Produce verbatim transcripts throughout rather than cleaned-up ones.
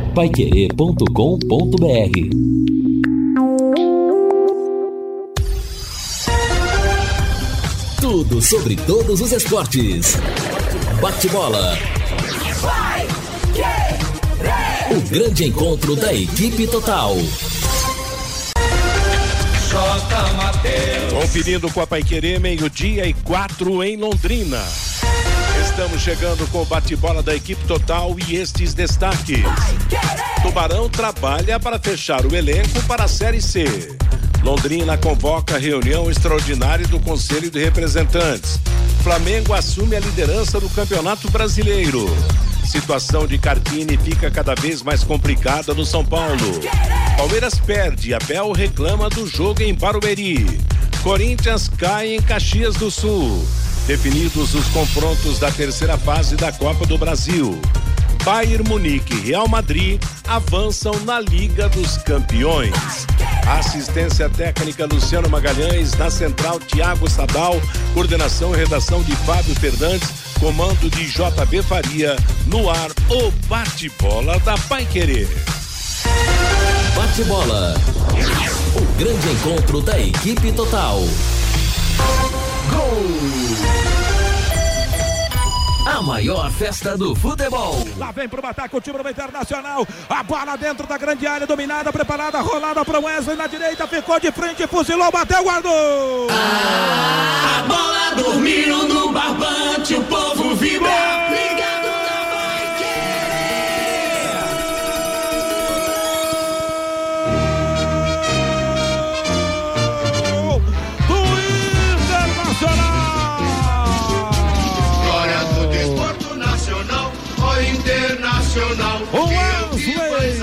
paiquerê ponto com ponto br. Tudo sobre todos os esportes. Bate-bola. O grande encontro da equipe total. Conferindo com a Paiquerê, meio-dia e quatro em Londrina. Estamos chegando com o bate-bola da equipe total e estes destaques. Tubarão trabalha para fechar o elenco para a Série C. Londrina convoca reunião extraordinária do Conselho de Representantes. Flamengo assume a liderança do Campeonato Brasileiro. Situação de Carpini fica cada vez mais complicada no São Paulo. Palmeiras perde, Abel reclama do jogo em Barueri. Corinthians cai em Caxias do Sul. Definidos os confrontos da terceira fase da Copa do Brasil. Bayern Munique e Real Madrid avançam na Liga dos Campeões. Assistência técnica Luciano Magalhães, na central Thiago Sadal, coordenação e redação de Fábio Fernandes, comando de J B Faria, no ar o bate-bola da Paiquerê. Bate-bola, o grande encontro da equipe total. Gol! A maior festa do futebol. Lá vem pro ataque o time do Internacional. A bola dentro da grande área, dominada, preparada, rolada pro Wesley na direita, ficou de frente, fuzilou, bateu, guardou. Ah, a bola dormiu no barbante, o povo vibra. Ligado na Paiquerê. Do Internacional. Internacional, o Wesley,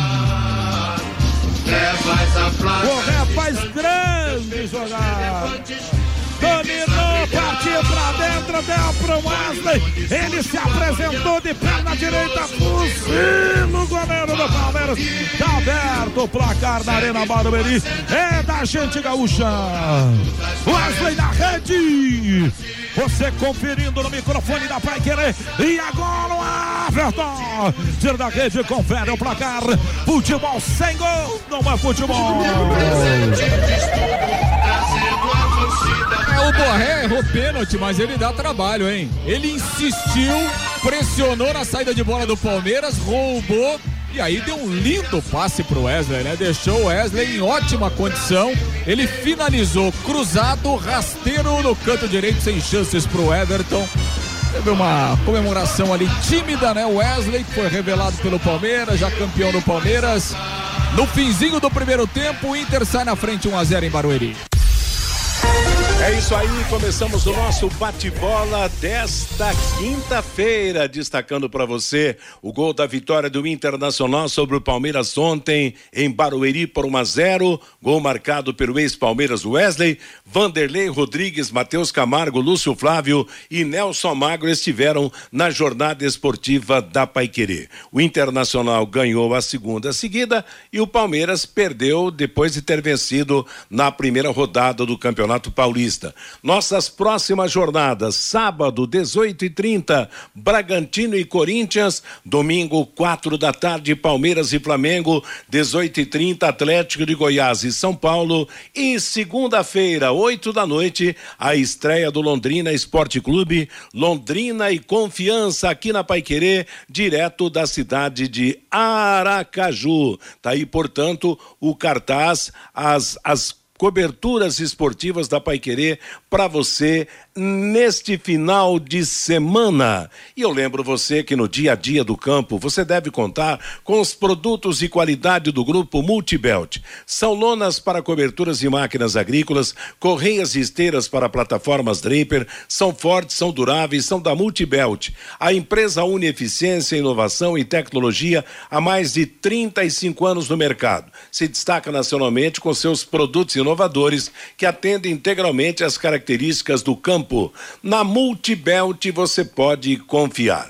o rapaz grande jogar, dominou, partiu pra dentro, deu pro Wesley, ele se apresentou de perna direita, fuzila o goleiro do Palmeiras, tá aberto o placar da Arena Barueri, é da gente gaúcha, Wesley na rede. Você conferindo no microfone da Paiquerê. E agora o Everton. Tira da rede, confere o placar. Futebol sem gol. Não é futebol. É, o Borré errou pênalti, mas ele dá trabalho, hein? Ele insistiu, pressionou na saída de bola do Palmeiras, roubou. E aí deu um lindo passe pro Wesley, né? Deixou o Wesley em ótima condição. Ele finalizou cruzado, rasteiro no canto direito, sem chances pro Everton. Teve uma comemoração ali tímida, né? O Wesley, que foi revelado pelo Palmeiras, já campeão do Palmeiras. No finzinho do primeiro tempo, o Inter sai na frente um a zero em Barueri. É isso aí, começamos o nosso bate-bola desta quinta-feira, destacando para você o gol da vitória do Internacional sobre o Palmeiras ontem em Barueri por um a zero, gol marcado pelo ex-Palmeiras Wesley, Vanderlei Rodrigues, Matheus Camargo, Lúcio Flávio e Nelson Magro estiveram na jornada esportiva da Paiquerê. O Internacional ganhou a segunda seguida e o Palmeiras perdeu depois de ter vencido na primeira rodada do Campeonato Paulista. Nossas próximas jornadas: sábado, dezoito e trinta, Bragantino e Corinthians, domingo, quatro da tarde, Palmeiras e Flamengo, dezoito e trinta, Atlético de Goiás e São Paulo, e segunda-feira, oito da noite, a estreia do Londrina Esporte Clube, Londrina e Confiança aqui na Paiquerê, direto da cidade de Aracaju. Tá aí, portanto, o cartaz, as as coberturas esportivas da Paiquerê para você neste final de semana. E eu lembro você que no dia a dia do campo você deve contar com os produtos de qualidade do grupo Multibelt. São lonas para coberturas de máquinas agrícolas, correias e esteiras para plataformas Draper, são fortes, são duráveis, são da Multibelt. A empresa une eficiência, inovação e tecnologia há mais de trinta e cinco anos no mercado. Se destaca nacionalmente com seus produtos inovadores que atendem integralmente às características do campo. Na Multibelt você pode confiar.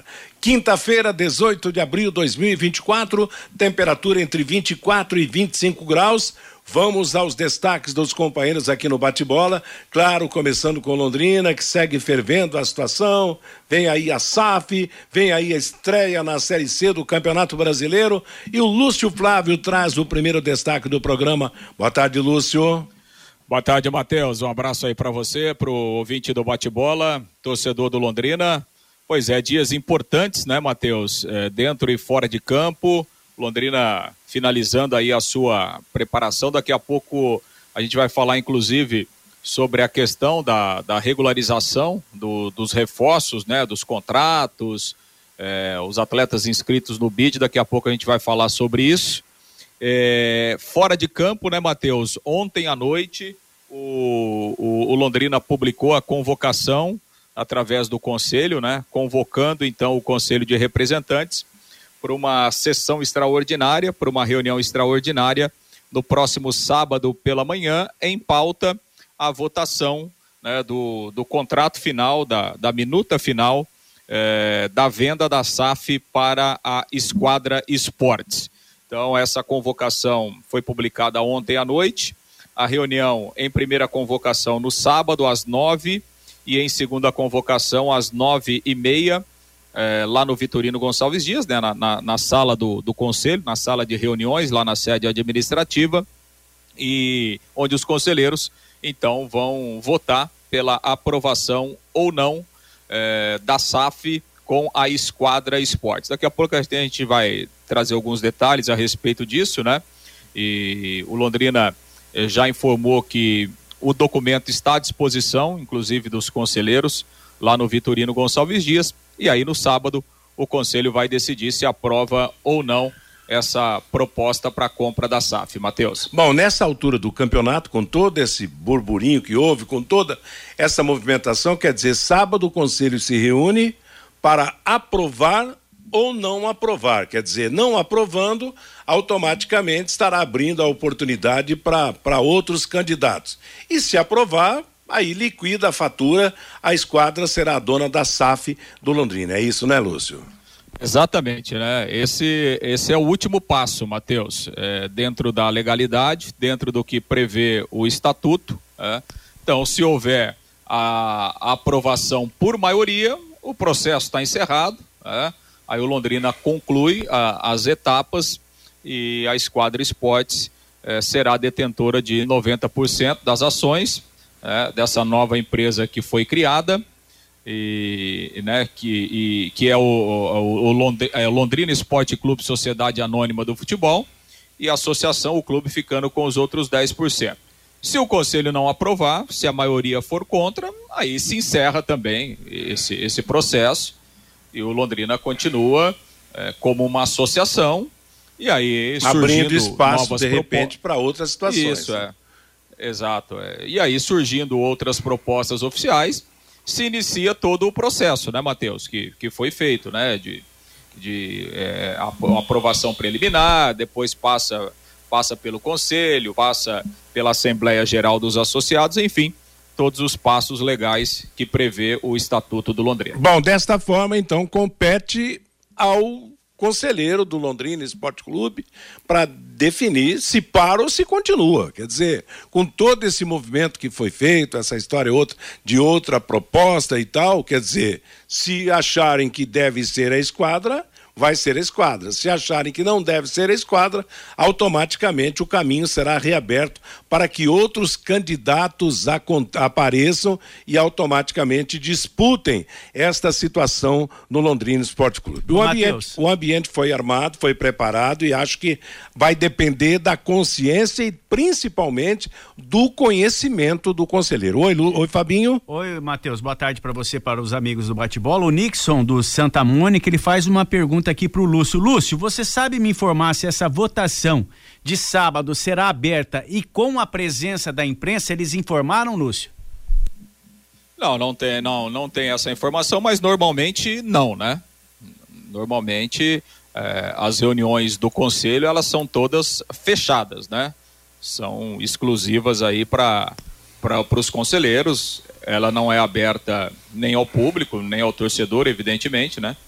Quinta-feira, dezoito de abril de dois mil e vinte e quatro, temperatura entre vinte e quatro e vinte e cinco graus. Vamos aos destaques dos companheiros aqui no Bate-Bola. Claro, começando com Londrina, que segue fervendo a situação. Vem aí a S A F, vem aí a estreia na Série C do Campeonato Brasileiro. E o Lúcio Flávio traz o primeiro destaque do programa. Boa tarde, Lúcio. Boa tarde, Matheus. Um abraço aí para você, para o ouvinte do Bate-Bola, torcedor do Londrina. Pois é, dias importantes, né, Matheus? É, dentro e fora de campo. Londrina finalizando aí a sua preparação. Daqui a pouco a gente vai falar, inclusive, sobre a questão da, da regularização do, dos reforços, né, dos contratos, é, os atletas inscritos no B I D. Daqui a pouco a gente vai falar sobre isso. É, fora de campo, né, Matheus? Ontem à noite o, o, o Londrina publicou a convocação através do conselho, né? Convocando então o conselho de representantes para uma sessão extraordinária, para uma reunião extraordinária no próximo sábado pela manhã, em pauta a votação, né, do, do contrato final, da, da minuta final eh, da venda da S A F para a Esquadra Esportes. Então essa convocação foi publicada ontem à noite, a reunião em primeira convocação no sábado às nove e em segunda convocação às nove e meia, é, lá no Vitorino Gonçalves Dias, né, na, na, na sala do, do conselho, na sala de reuniões, lá na sede administrativa, e onde os conselheiros, então, vão votar pela aprovação ou não é, da S A F com a Esquadra Esportes. Daqui a pouco a gente vai trazer alguns detalhes a respeito disso, né? E o Londrina já informou que o documento está à disposição, inclusive dos conselheiros, lá no Vitorino Gonçalves Dias, e aí no sábado o conselho vai decidir se aprova ou não essa proposta para a compra da S A F. Matheus. Bom, nessa altura do campeonato, com todo esse burburinho que houve, com toda essa movimentação, quer dizer, sábado o conselho se reúne para aprovar ou não aprovar, quer dizer, não aprovando, automaticamente estará abrindo a oportunidade para outros candidatos. E se aprovar, aí liquida a fatura, a Esquadra será a dona da S A F do Londrina. É isso, né, Lúcio? Exatamente, né? Esse, esse é o último passo, Matheus, é, dentro da legalidade, dentro do que prevê o estatuto. É. Então, se houver a, a aprovação por maioria, o processo está encerrado, é. Aí o Londrina conclui a, as etapas e a Esquadra Esportes eh, será detentora de noventa por cento das ações eh, dessa nova empresa que foi criada, e, né, que, e, que é o, o, o Londrina, Londrina Esporte Clube Sociedade Anônima do Futebol, e a associação, o clube ficando com os outros dez por cento. Se o conselho não aprovar, se a maioria for contra, aí se encerra também esse, esse processo. E o Londrina continua é, como uma associação, e aí surgindo abrindo espaço, novas de repente, para outras situações. Isso, é. Exato. É. E aí, surgindo outras propostas oficiais, se inicia todo o processo, né, Matheus? Que, que foi feito, né? De, de é, aprovação preliminar, depois passa, passa pelo Conselho, passa pela Assembleia Geral dos Associados, enfim, todos os passos legais que prevê o Estatuto do Londrina. Bom, desta forma, então, compete ao conselheiro do Londrina Esporte Clube para definir se para ou se continua. Quer dizer, com todo esse movimento que foi feito, essa história outra, de outra proposta e tal, quer dizer, se acharem que deve ser a Esquadra, vai ser a Esquadra. Se acharem que não deve ser a Esquadra, automaticamente o caminho será reaberto para que outros candidatos apareçam e automaticamente disputem esta situação no Londrina Esporte Clube. O ambiente, o ambiente foi armado, foi preparado, e acho que vai depender da consciência e principalmente do conhecimento do conselheiro. Oi, Lu, oi Fabinho. Oi, Matheus, boa tarde para você, para os amigos do Bate-Bola. O Nixon do Santa Mônica, ele faz uma pergunta aqui pro Lúcio. Lúcio, você sabe me informar se essa votação de sábado será aberta e com a presença da imprensa? Eles informaram, Lúcio? Não, não tem, não, não tem essa informação, mas normalmente não, né? Normalmente eh, as reuniões do conselho, elas são todas fechadas, né? São exclusivas aí para para os conselheiros. Ela não é aberta nem ao público, nem ao torcedor, evidentemente, né?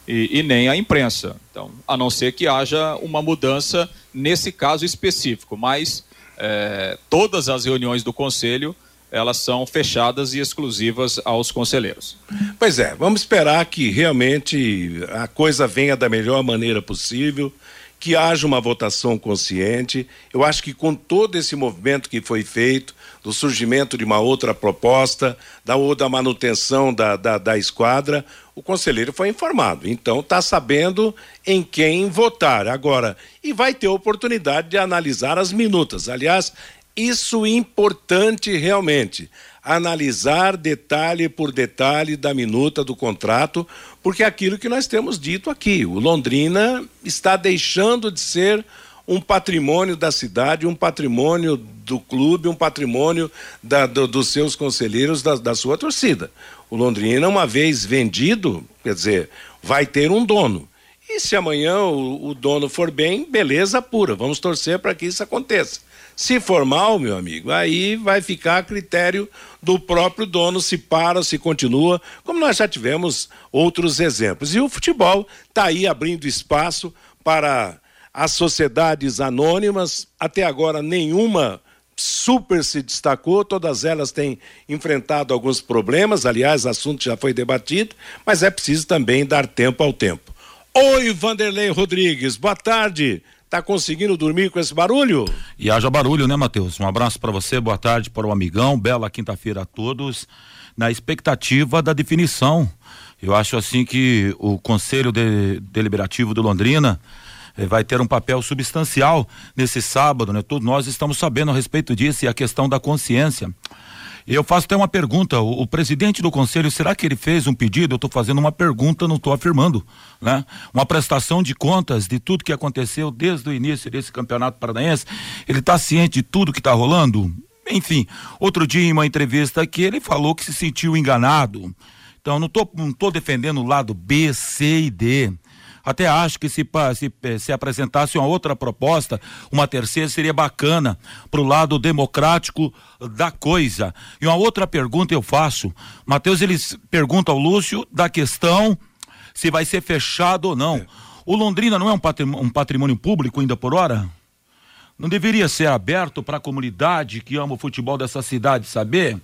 e, e nem a imprensa. Então, a não ser que haja uma mudança nesse caso específico, mas é, todas as reuniões do Conselho, elas são fechadas e exclusivas aos conselheiros. Pois é, vamos esperar que realmente a coisa venha da melhor maneira possível, que haja uma votação consciente. Eu acho que com todo esse movimento que foi feito, do surgimento de uma outra proposta, da, ou da manutenção da, da, da esquadra, o conselheiro foi informado. Então está sabendo em quem votar agora. E vai ter oportunidade de analisar as minutas. Aliás, isso é importante realmente, analisar detalhe por detalhe da minuta do contrato, porque é aquilo que nós temos dito aqui, o Londrina está deixando de ser um patrimônio da cidade, um patrimônio do clube, um patrimônio da, do, dos seus conselheiros, da, da sua torcida. O Londrina, uma vez vendido, quer dizer, vai ter um dono. E se amanhã o, o dono for bem, beleza pura, vamos torcer para que isso aconteça. Se for mal, meu amigo, aí vai ficar a critério do próprio dono, se para, se continua, como nós já tivemos outros exemplos. E o futebol está aí abrindo espaço para as sociedades anônimas, até agora nenhuma super se destacou, todas elas têm enfrentado alguns problemas, aliás, o assunto já foi debatido, mas é preciso também dar tempo ao tempo. Oi, Vanderlei Rodrigues, boa tarde. Tá conseguindo dormir com esse barulho? E haja barulho, né, Matheus? Um abraço para você, boa tarde para o amigão, bela quinta-feira a todos, na expectativa da definição. Eu acho assim que o Conselho de, Deliberativo do Londrina eh, vai ter um papel substancial nesse sábado, né? Todos nós estamos sabendo a respeito disso e a questão da consciência. Eu faço até uma pergunta, o, o presidente do conselho, será que ele fez um pedido? Eu estou fazendo uma pergunta, não estou afirmando, né? Uma prestação de contas de tudo que aconteceu desde o início desse campeonato paranaense, ele está ciente de tudo que está rolando? Enfim, outro dia em uma entrevista aqui, ele falou que se sentiu enganado. Então, não estou não tô defendendo o lado B, C e D. Até acho que se, se, se apresentasse uma outra proposta, uma terceira, seria bacana para o lado democrático da coisa. E uma outra pergunta eu faço, Matheus, eles perguntam ao Lúcio da questão se vai ser fechado ou não. É. O Londrina não é um patrimônio, um patrimônio público ainda por hora? Não deveria ser aberto para a comunidade que ama o futebol dessa cidade saber?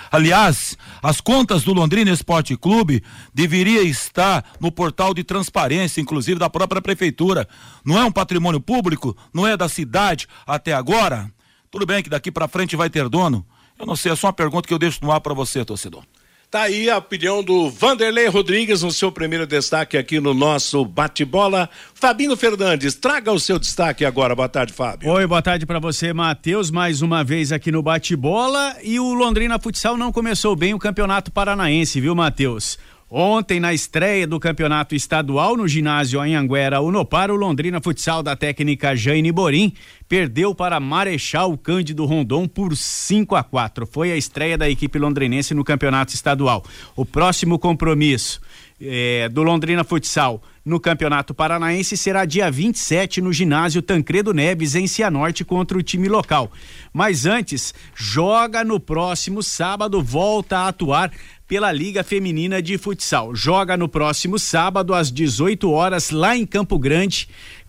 Aliás, as contas do Londrina Esporte Clube deveria estar no portal de transparência, inclusive da própria prefeitura. Não é um patrimônio público? Não é da cidade até agora? Tudo bem que daqui para frente vai ter dono? Eu não sei, é só uma pergunta que eu deixo no ar para você, torcedor. Tá aí a opinião do Vanderlei Rodrigues no seu primeiro destaque aqui no nosso bate-bola. Fabinho Fernandes, traga o seu destaque agora. Boa tarde, Fábio. Oi, boa tarde para você, Matheus, mais uma vez aqui no bate-bola. E o Londrina Futsal não começou bem o Campeonato Paranaense, viu, Matheus? Ontem, na estreia do campeonato estadual no ginásio Anhanguera Unopar, o Londrina Futsal da técnica Jane Borim perdeu para Marechal Cândido Rondon por cinco a quatro. Foi a estreia da equipe londrinense no campeonato estadual. O próximo compromisso é, do Londrina Futsal no Campeonato Paranaense será dia vinte e sete no ginásio Tancredo Neves, em Cianorte, contra o time local. Mas antes, joga no próximo sábado, volta a atuar pela Liga Feminina de Futsal. Joga no próximo sábado às dezoito horas lá em Campo Grande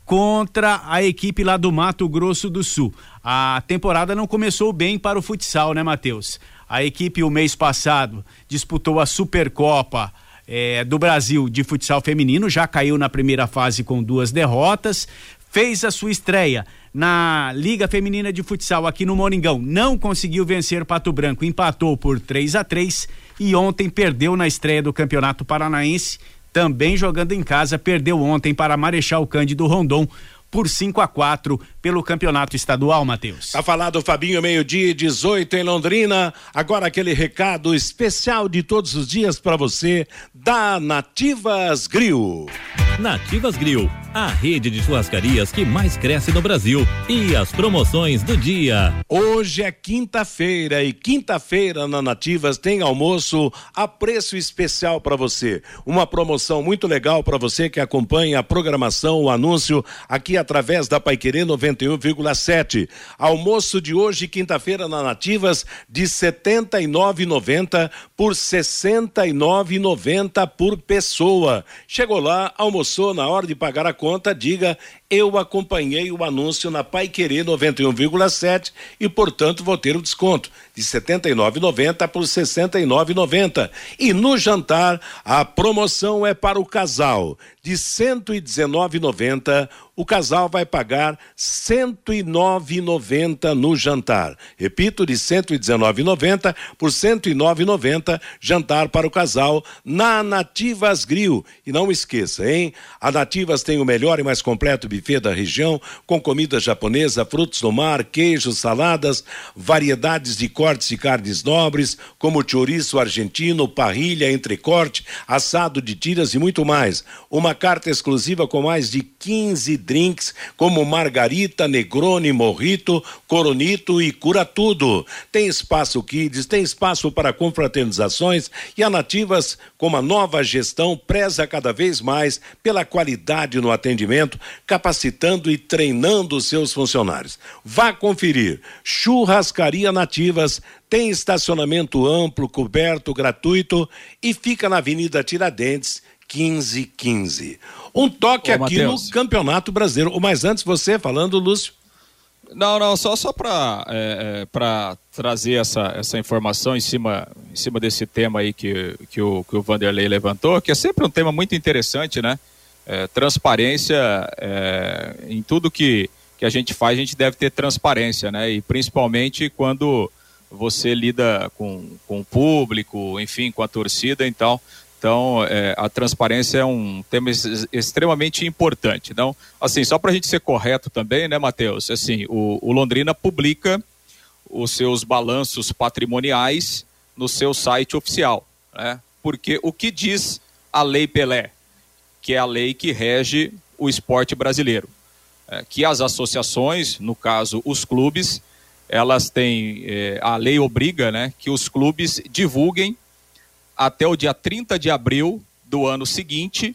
contra a equipe lá do Mato Grosso do Sul. A temporada não começou bem para o futsal, né, Matheus? A equipe o mês passado disputou a Supercopa é, do Brasil de futsal feminino, já caiu na primeira fase com duas derrotas, fez a sua estreia na Liga Feminina de Futsal aqui no Moringão, não conseguiu vencer Pato Branco, empatou por três a três e ontem perdeu na estreia do Campeonato Paranaense, também jogando em casa, perdeu ontem para Marechal Cândido Rondon por cinco a quatro pelo campeonato estadual, Matheus. Tá falado, Fabinho, meio-dia e dezoito em Londrina. Agora aquele recado especial de todos os dias para você da Nativas Grill. Nativas Grill, a rede de churrascarias que mais cresce no Brasil. E as promoções do dia. Hoje é quinta-feira e quinta-feira na Nativas tem almoço a preço especial para você. Uma promoção muito legal para você que acompanha a programação, o anúncio aqui através da Paiquerê noventa e um vírgula sete. Almoço de hoje, quinta-feira na Nativas, de setenta e nove reais e noventa centavos por sessenta e nove reais e noventa centavos por pessoa. Chegou lá, almoçou, na hora de pagar a conta, diga: eu acompanhei o anúncio na Paiquerê noventa e um vírgula sete e, portanto, vou ter o desconto de setenta e nove reais e noventa centavos por sessenta e nove reais e noventa centavos. E no jantar, a promoção é para o casal. De cento e dezenove reais e noventa centavos, o casal vai pagar cento e nove reais e noventa centavos no jantar. Repito, de cento e dezenove reais e noventa centavos por cento e nove reais e noventa centavos, jantar para o casal na Nativas Grill. E não esqueça, hein? A Nativas tem o melhor e mais completo buffet da região, com comida japonesa, frutos do mar, queijos, saladas, variedades de cortes de carnes nobres, como chouriço argentino, parrilha, entrecorte, assado de tiras e muito mais. Uma carta exclusiva com mais de quinze drinks, como margarita, negroni, morrito, coronito e cura tudo. Tem espaço kids, tem espaço para confraternizações, e a Nativas, com uma nova gestão, preza cada vez mais pela qualidade no atendimento, capacitando e treinando os seus funcionários. Vá conferir. Churrascaria Nativas tem estacionamento amplo, coberto, gratuito e fica na Avenida Tiradentes quinze quinze. Um toque Ô, aqui Mateus. no Campeonato Brasileiro. Mas antes você falando, Lúcio. Não, não, só, só para é, é, trazer essa, essa informação em cima, em cima desse tema aí que, que, o, que o Vanderlei levantou, que é sempre um tema muito interessante, né? É, transparência, é, em tudo que, que a gente faz, a gente deve ter transparência, né? E principalmente quando você lida com, com o público, enfim, com a torcida, então... Então, é, a transparência é um tema ex- extremamente importante. Então, assim, só para a gente ser correto também, né, Matheus? Assim, o, o Londrina publica os seus balanços patrimoniais no seu site oficial, né? Porque o que diz a Lei Pelé, que é a lei que rege o esporte brasileiro, é, que as associações, no caso os clubes, elas têm, é, a lei obriga, né, que os clubes divulguem até o dia trinta de abril do ano seguinte,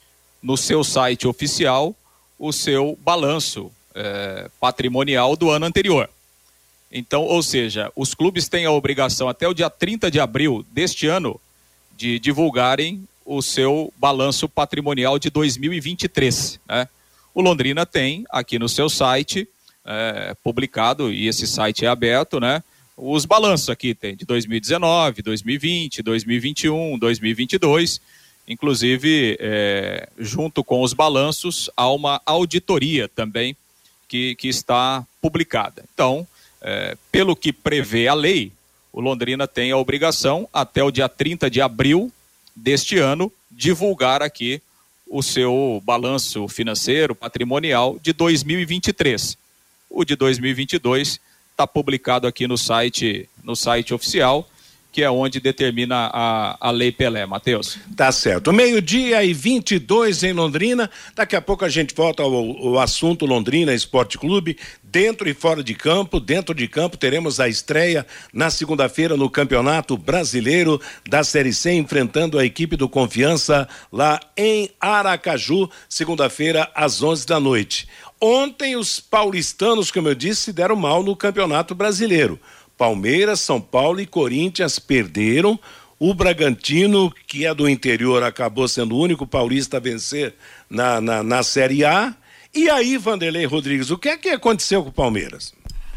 no seu site oficial, o seu balanço é, patrimonial do ano anterior. Então, ou seja, os clubes têm a obrigação até o dia trinta de abril deste ano de divulgarem o seu balanço patrimonial de dois mil e vinte e três, né? O Londrina tem aqui no seu site é, publicado, e esse site é aberto, né? Os balanços aqui tem de dois mil e dezenove, dois mil e vinte, dois mil e vinte e um, dois mil e vinte e dois, inclusive é, junto com os balanços há uma auditoria também que, que está publicada. Então, é, pelo que prevê a lei, o Londrina tem a obrigação até o dia trinta de abril deste ano divulgar aqui o seu balanço financeiro, patrimonial de dois mil e vinte e três. O de dois mil e vinte e dois está publicado aqui no site, no site oficial, que é onde determina a, a Lei Pelé, Matheus. Tá certo. Meio-dia e vinte e dois em Londrina. Daqui a pouco a gente volta ao, ao assunto Londrina Esporte Clube, dentro e fora de campo. Dentro de campo teremos a estreia na segunda-feira no Campeonato Brasileiro da Série C, enfrentando a equipe do Confiança lá em Aracaju, segunda-feira às onze da noite. Ontem os paulistanos, como eu disse, se deram mal no Campeonato Brasileiro. Palmeiras, São Paulo e Corinthians perderam. O Bragantino, que é do interior, acabou sendo o único paulista a vencer na, na, na Série A. E aí, Vanderlei Rodrigues, o que é que aconteceu com o Palmeiras?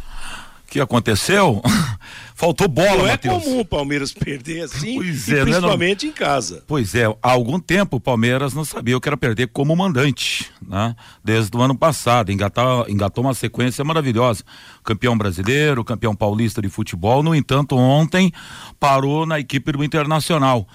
O que aconteceu? Faltou bola, Não é Matheus. comum o Palmeiras perder assim, Pois e é, principalmente né, em casa. Pois é, há algum tempo o Palmeiras não sabia o que era perder como mandante, né? Desde o ano passado, engatou, engatou uma sequência maravilhosa. Campeão brasileiro, campeão paulista de futebol, no entanto, ontem parou na equipe do Internacional.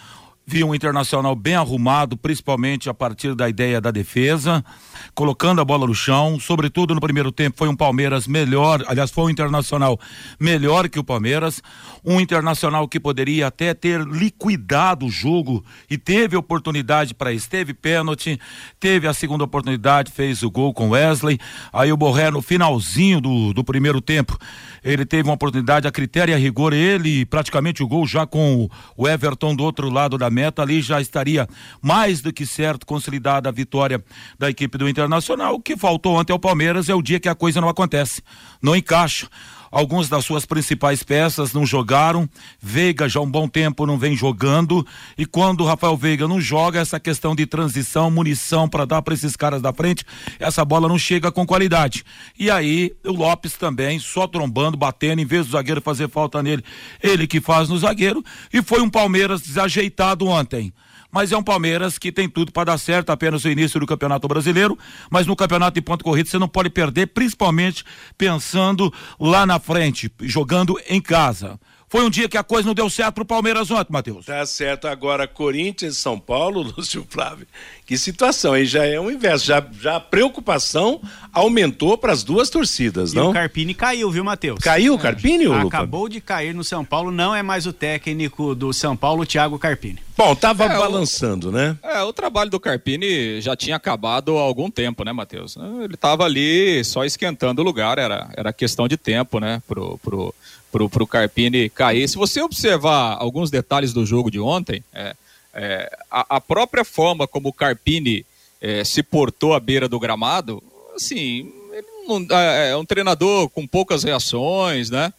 vi um Internacional bem arrumado, principalmente a partir da ideia da defesa, colocando a bola no chão, sobretudo no primeiro tempo foi um Palmeiras melhor, aliás foi um Internacional melhor que o Palmeiras, um Internacional que poderia até ter liquidado o jogo e teve oportunidade para isso, teve pênalti, teve a segunda oportunidade, fez o gol com Wesley, aí o Borré no finalzinho do, do primeiro tempo, ele teve uma oportunidade a critério e a rigor, ele praticamente o gol já com o Everton do outro lado da meta, ali já estaria mais do que certo consolidada a vitória da equipe do Internacional. O que faltou ontem ao Palmeiras é o dia que a coisa não acontece, não encaixa. Algumas das suas principais peças não jogaram, Veiga já há um bom tempo não vem jogando, e quando o Rafael Veiga não joga, essa questão de transição, munição para dar para esses caras da frente, essa bola não chega com qualidade. E aí o Lopes também só trombando, batendo, em vez do zagueiro fazer falta nele, ele que faz no zagueiro, e foi um Palmeiras desajeitado ontem. Mas é um Palmeiras que tem tudo para dar certo, apenas o início do Campeonato Brasileiro, mas no Campeonato de ponto corrido você não pode perder, principalmente pensando lá na frente, jogando em casa. Foi um dia que a coisa não deu certo pro Palmeiras ontem, Matheus. Tá certo. Agora, Corinthians e São Paulo, Lúcio Flávio, que situação, aí já é o inverso, já, já a preocupação aumentou para as duas torcidas, e não? o Carpini caiu, viu, Matheus? Caiu o Carpini, é. Lupa? Acabou de cair no São Paulo, não é mais o técnico do São Paulo, o Thiago Carpini. Bom, tava é, balançando, o, né? É, o trabalho do Carpini já tinha acabado há algum tempo, né, Matheus? Ele tava ali só esquentando o lugar, era, era questão de tempo, né, pro... pro Pro, pro Carpini cair. Se você observar alguns detalhes do jogo de ontem, é, é, a, a própria forma como o Carpini é, se portou à beira do gramado, assim, ele não, é, é um treinador com poucas reações, né?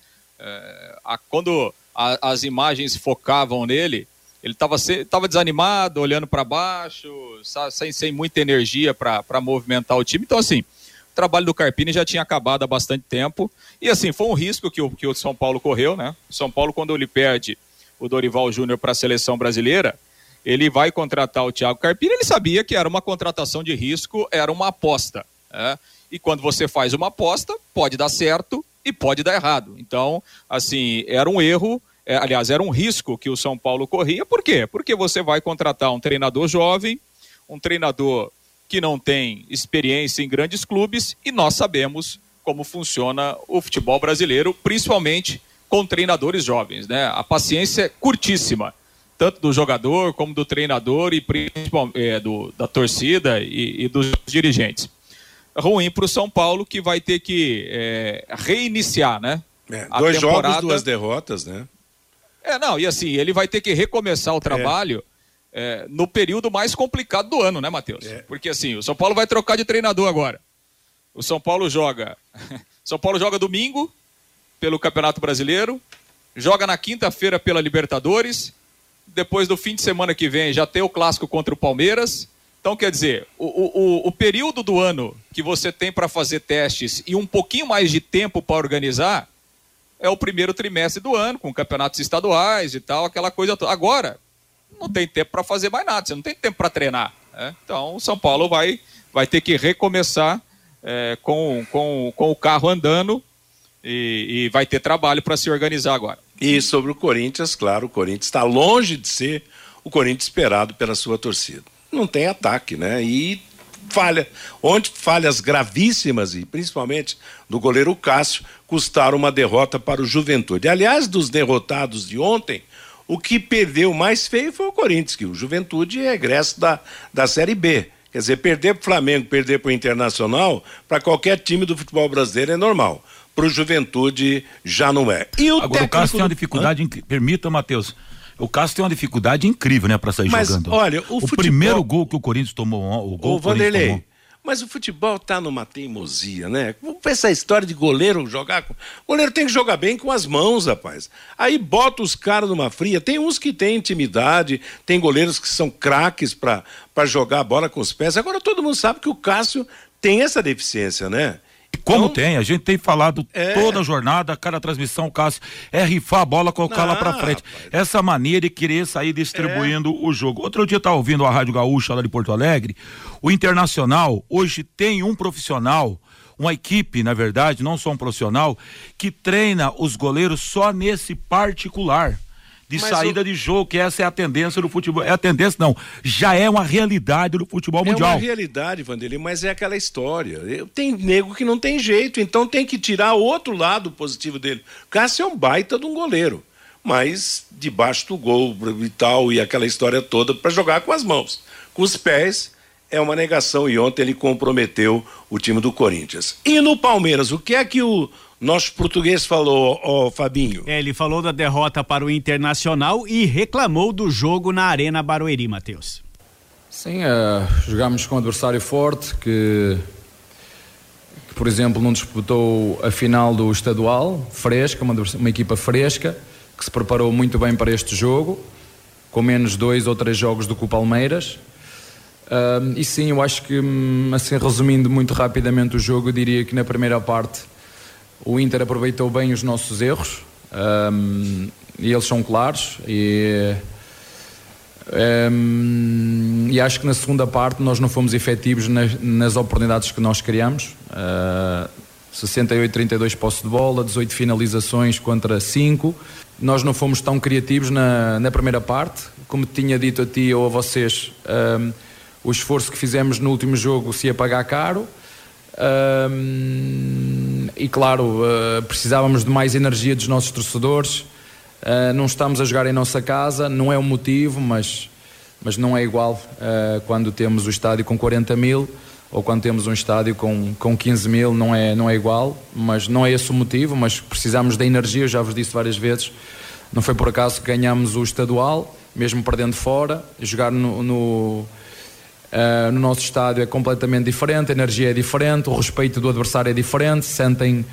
É, a, quando a, as imagens focavam nele, ele estava tava desanimado, olhando para baixo, sabe, sem, sem muita energia para movimentar o time. Então, assim, o trabalho do Carpini já tinha acabado há bastante tempo. E assim, foi um risco que o, que o São Paulo correu, né? O São Paulo, quando ele perde o Dorival Júnior para a seleção brasileira, ele vai contratar o Thiago Carpini, ele sabia que era uma contratação de risco, era uma aposta, né? E quando você faz uma aposta, pode dar certo e pode dar errado. Então, assim, era um erro, é, aliás, era um risco que o São Paulo corria. Por quê? Porque você vai contratar um treinador jovem, um treinador que não tem experiência em grandes clubes, e nós sabemos como funciona o futebol brasileiro, principalmente com treinadores jovens, né? A paciência é curtíssima, tanto do jogador como do treinador e principalmente é, do, da torcida e, e dos dirigentes. Ruim para o São Paulo, que vai ter que é, reiniciar, né? É, a dois temporada... jogos, duas derrotas, né? É, não, e assim, ele vai ter que recomeçar o trabalho é. É, no período mais complicado do ano, né, Matheus? É. Porque assim, o São Paulo vai trocar de treinador agora. O São Paulo joga São Paulo joga domingo pelo Campeonato Brasileiro, joga na quinta-feira pela Libertadores, depois do fim de semana que vem já tem o clássico contra o Palmeiras. Então, quer dizer, o, o, o período do ano que você tem para fazer testes e um pouquinho mais de tempo para organizar é o primeiro trimestre do ano, com campeonatos estaduais e tal, aquela coisa toda. Agora, não tem tempo para fazer mais nada, você não tem tempo para treinar, né? Então o São Paulo vai, vai ter que recomeçar é, com, com, com o carro andando e, e vai ter trabalho para se organizar agora. E sobre o Corinthians, claro, o Corinthians está longe de ser o Corinthians esperado pela sua torcida. Não tem ataque, né? E falha, onde falhas gravíssimas, e principalmente do goleiro Cássio, custaram uma derrota para o Juventude. Aliás, dos derrotados de ontem, o que perdeu mais feio foi o Corinthians, que o Juventude é egresso da, da Série B. Quer dizer, perder para o Flamengo, perder para o Internacional, para qualquer time do futebol brasileiro é normal. Para o Juventude já não é. E o Agora o Cássio tem uma dificuldade, do... inc... permita, Matheus, o Cássio tem uma dificuldade incrível, né, para sair mas, jogando. Olha, o, o futebol... primeiro gol que o Corinthians tomou, o gol Ô, Vanderlei, mas o futebol tá numa teimosia, né? Essa história de goleiro jogar com... O goleiro tem que jogar bem com as mãos, rapaz. Aí bota os caras numa fria. Tem uns que têm intimidade, tem goleiros que são craques para jogar a bola com os pés. Agora todo mundo sabe que o Cássio tem essa deficiência, né? Como então, tem, a gente tem falado é... toda a jornada, cada transmissão, o Cássio é rifar a bola, colocar lá pra frente. Rapaz. Essa mania de querer sair distribuindo é... o jogo. Outro dia eu estava ouvindo a Rádio Gaúcha lá de Porto Alegre, o Internacional hoje tem um profissional, uma equipe, na verdade, não só um profissional, que treina os goleiros só nesse particular. de Mas saída o... de jogo, que essa é a tendência do futebol. É a tendência não, já é uma realidade do futebol mundial. É uma realidade, Vanderlei, mas é aquela história. Tem nego que não tem jeito, então tem que tirar outro lado positivo dele. O Cássio é um baita de um goleiro, mas debaixo do gol e tal, e aquela história toda para jogar com as mãos. Com os pés é uma negação, e ontem ele comprometeu o time do Corinthians. E no Palmeiras, o que é que o nosso português falou, ó, Fabinho? É, ele falou da derrota para o Internacional e reclamou do jogo na Arena Barueri, Matheus. Sim, uh, jogámos com um adversário forte que, que, por exemplo, não disputou a final do estadual, fresca, uma, uma equipa fresca, que se preparou muito bem para este jogo, com menos dois ou três jogos do que o Palmeiras. Uh, e sim, eu acho que, assim, resumindo muito rapidamente o jogo, eu diria que na primeira parte o Inter aproveitou bem os nossos erros, um, e eles são claros, e, um, e acho que na segunda parte nós não fomos efetivos nas, nas oportunidades que nós criamos. Uh, sessenta e oito a trinta e dois posse de bola, dezoito finalizações contra cinco. Nós não fomos tão criativos na, na primeira parte. Como tinha dito a ti ou a vocês, um, o esforço que fizemos no último jogo se ia pagar caro. Um, e claro, uh, precisávamos de mais energia dos nossos torcedores. Uh, não estamos a jogar em nossa casa, não é o motivo, mas, mas não é igual uh, quando temos o estádio com quarenta mil ou quando temos um estádio com, com quinze mil, não é, não é igual, mas não é esse o motivo. Mas precisamos da energia, eu já vos disse várias vezes, não foi por acaso que ganhamos o estadual, mesmo perdendo fora. Jogar no, no Uh, no nosso estádio é completamente diferente, a energia é diferente, o respeito do adversário é diferente, sentem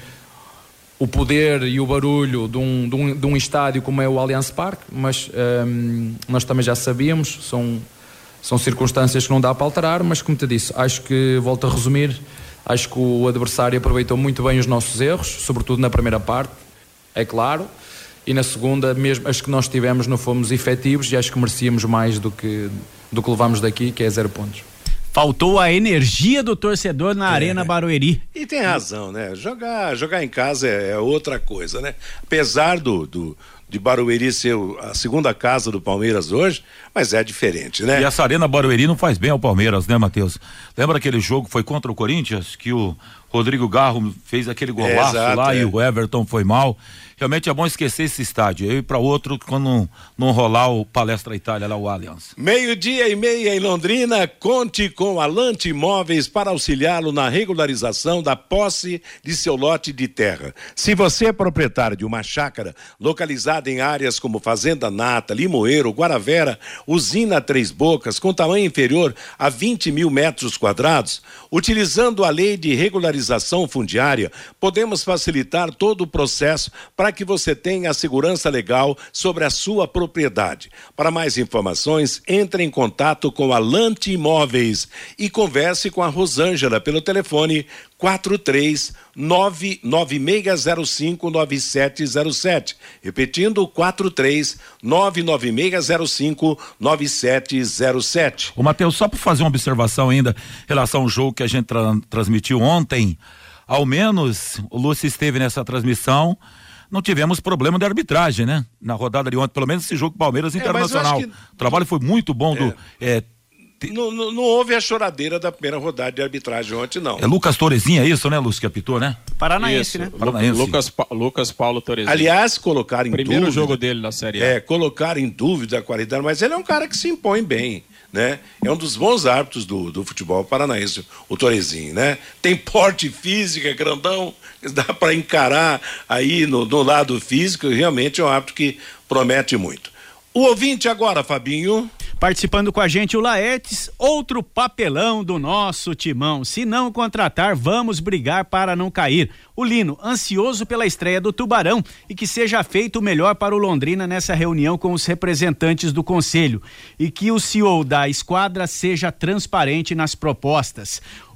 o poder e o barulho de um, de um, de um estádio como é o Allianz Parque, mas um, nós também já sabíamos, são, são circunstâncias que não dá para alterar, mas como te disse, acho que, volto a resumir, acho que o adversário aproveitou muito bem os nossos erros, sobretudo na primeira parte, é claro, e na segunda, mesmo as que nós tivemos, não fomos efetivos e acho que merecíamos mais do que do que levamos daqui, que é zero pontos. Faltou a energia do torcedor na é. Arena Barueri. E tem razão, né? Jogar, jogar em casa é, é outra coisa, né? Apesar do, do de Barueri ser a segunda casa do Palmeiras hoje, mas é diferente, né? E essa Arena Barueri não faz bem ao Palmeiras, né, Matheus? Lembra aquele jogo que foi contra o Corinthians, que o Rodrigo Garro fez aquele golaço é, exato, lá é. e o Everton foi mal? Realmente é bom esquecer esse estádio, eu ir para outro quando não, não rolar o Palestra Itália lá, o Allianz. Meio-dia e meia em Londrina, conte com a Lante Imóveis para auxiliá-lo na regularização da posse de seu lote de terra. Se você é proprietário de uma chácara localizada em áreas como Fazenda Nata, Limoeiro, Guaravera, Usina Três Bocas, com tamanho inferior a vinte mil metros quadrados, utilizando a lei de regularização fundiária, podemos facilitar todo o processo para que você tenha a segurança legal sobre a sua propriedade. Para mais informações, entre em contato com a Lante Imóveis e converse com a Rosângela pelo telefone quatro três nove nove seis zero cinco nove sete zero sete. Repetindo, quatro três nove nove seis zero cinco nove sete zero sete. Ô, Matheus, só para fazer uma observação ainda em relação ao jogo que a gente tra- transmitiu ontem, ao menos o Lúcio esteve nessa transmissão, não tivemos problema de arbitragem, né? Na rodada de ontem, pelo menos esse jogo Palmeiras Internacional. É, que... O trabalho foi muito bom do... É. É, te... não, não, não houve a choradeira da primeira rodada de arbitragem ontem, não. É Lucas Torezinho, é isso, né, Lúcio, que apitou, né? Paranaense, isso, né? Paranaense. Lucas, Lucas Paulo Torezinho. Aliás, colocar em Primeiro dúvida... jogo dele na Série A. É, colocar em dúvida a qualidade, mas ele é um cara que se impõe bem, né? É um dos bons árbitros do, do futebol paranaense, o Torezinho, né? Tem porte físico, é grandão, dá para encarar aí no, no lado físico, realmente é um árbitro que promete muito. O ouvinte agora, Fabinho. Participando com a gente o Laertes, outro papelão do nosso timão. Se não contratar, vamos brigar para não cair. O Lino, ansioso pela estreia do Tubarão e que seja feito o melhor para o Londrina nessa reunião com os representantes do conselho e que o C E O da esquadra seja transparente nas propostas.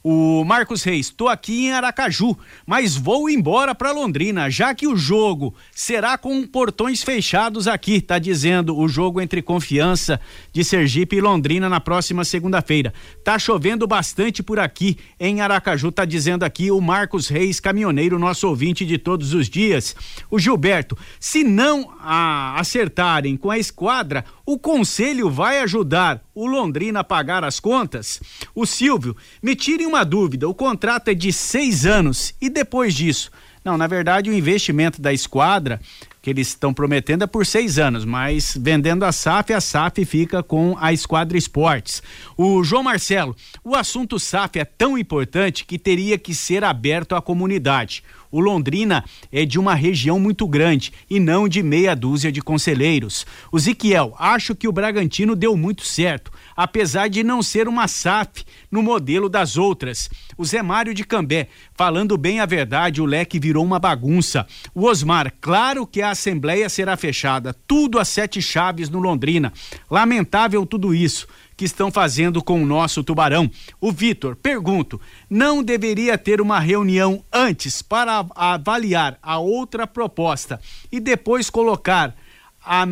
O Marcos Reis, tô aqui em Aracaju, mas vou embora para Londrina, já que o jogo será com portões fechados aqui, tá dizendo o jogo entre Confiança de Sergipe e Londrina na próxima segunda-feira. Tá chovendo bastante por aqui em Aracaju, tá dizendo aqui o Marcos Reis, caminhoneiro, nosso ouvinte de todos os dias. O Gilberto, se não a, acertarem com a esquadra, o conselho vai ajudar o Londrina a pagar as contas? O Silvio, me tirem uma dúvida, o contrato é de seis anos e depois disso? Não, na verdade o investimento da esquadra que eles estão prometendo é por seis anos, mas vendendo a S A F, a S A F fica com a Esquadra Esportes. O João Marcelo, o assunto S A F é tão importante que teria que ser aberto à comunidade. O Londrina é de uma região muito grande e não de meia dúzia de conselheiros. O Ziquiel, acho que o Bragantino deu muito certo, apesar de não ser uma S A F no modelo das outras. O Zé Mário de Cambé, falando bem a verdade, o leque virou uma bagunça. O Osmar, claro que a Assembleia será fechada, tudo a sete chaves no Londrina. Lamentável tudo isso que estão fazendo com o nosso Tubarão. O Vitor, pergunto, não deveria ter uma reunião antes para avaliar a outra proposta e depois colocar a,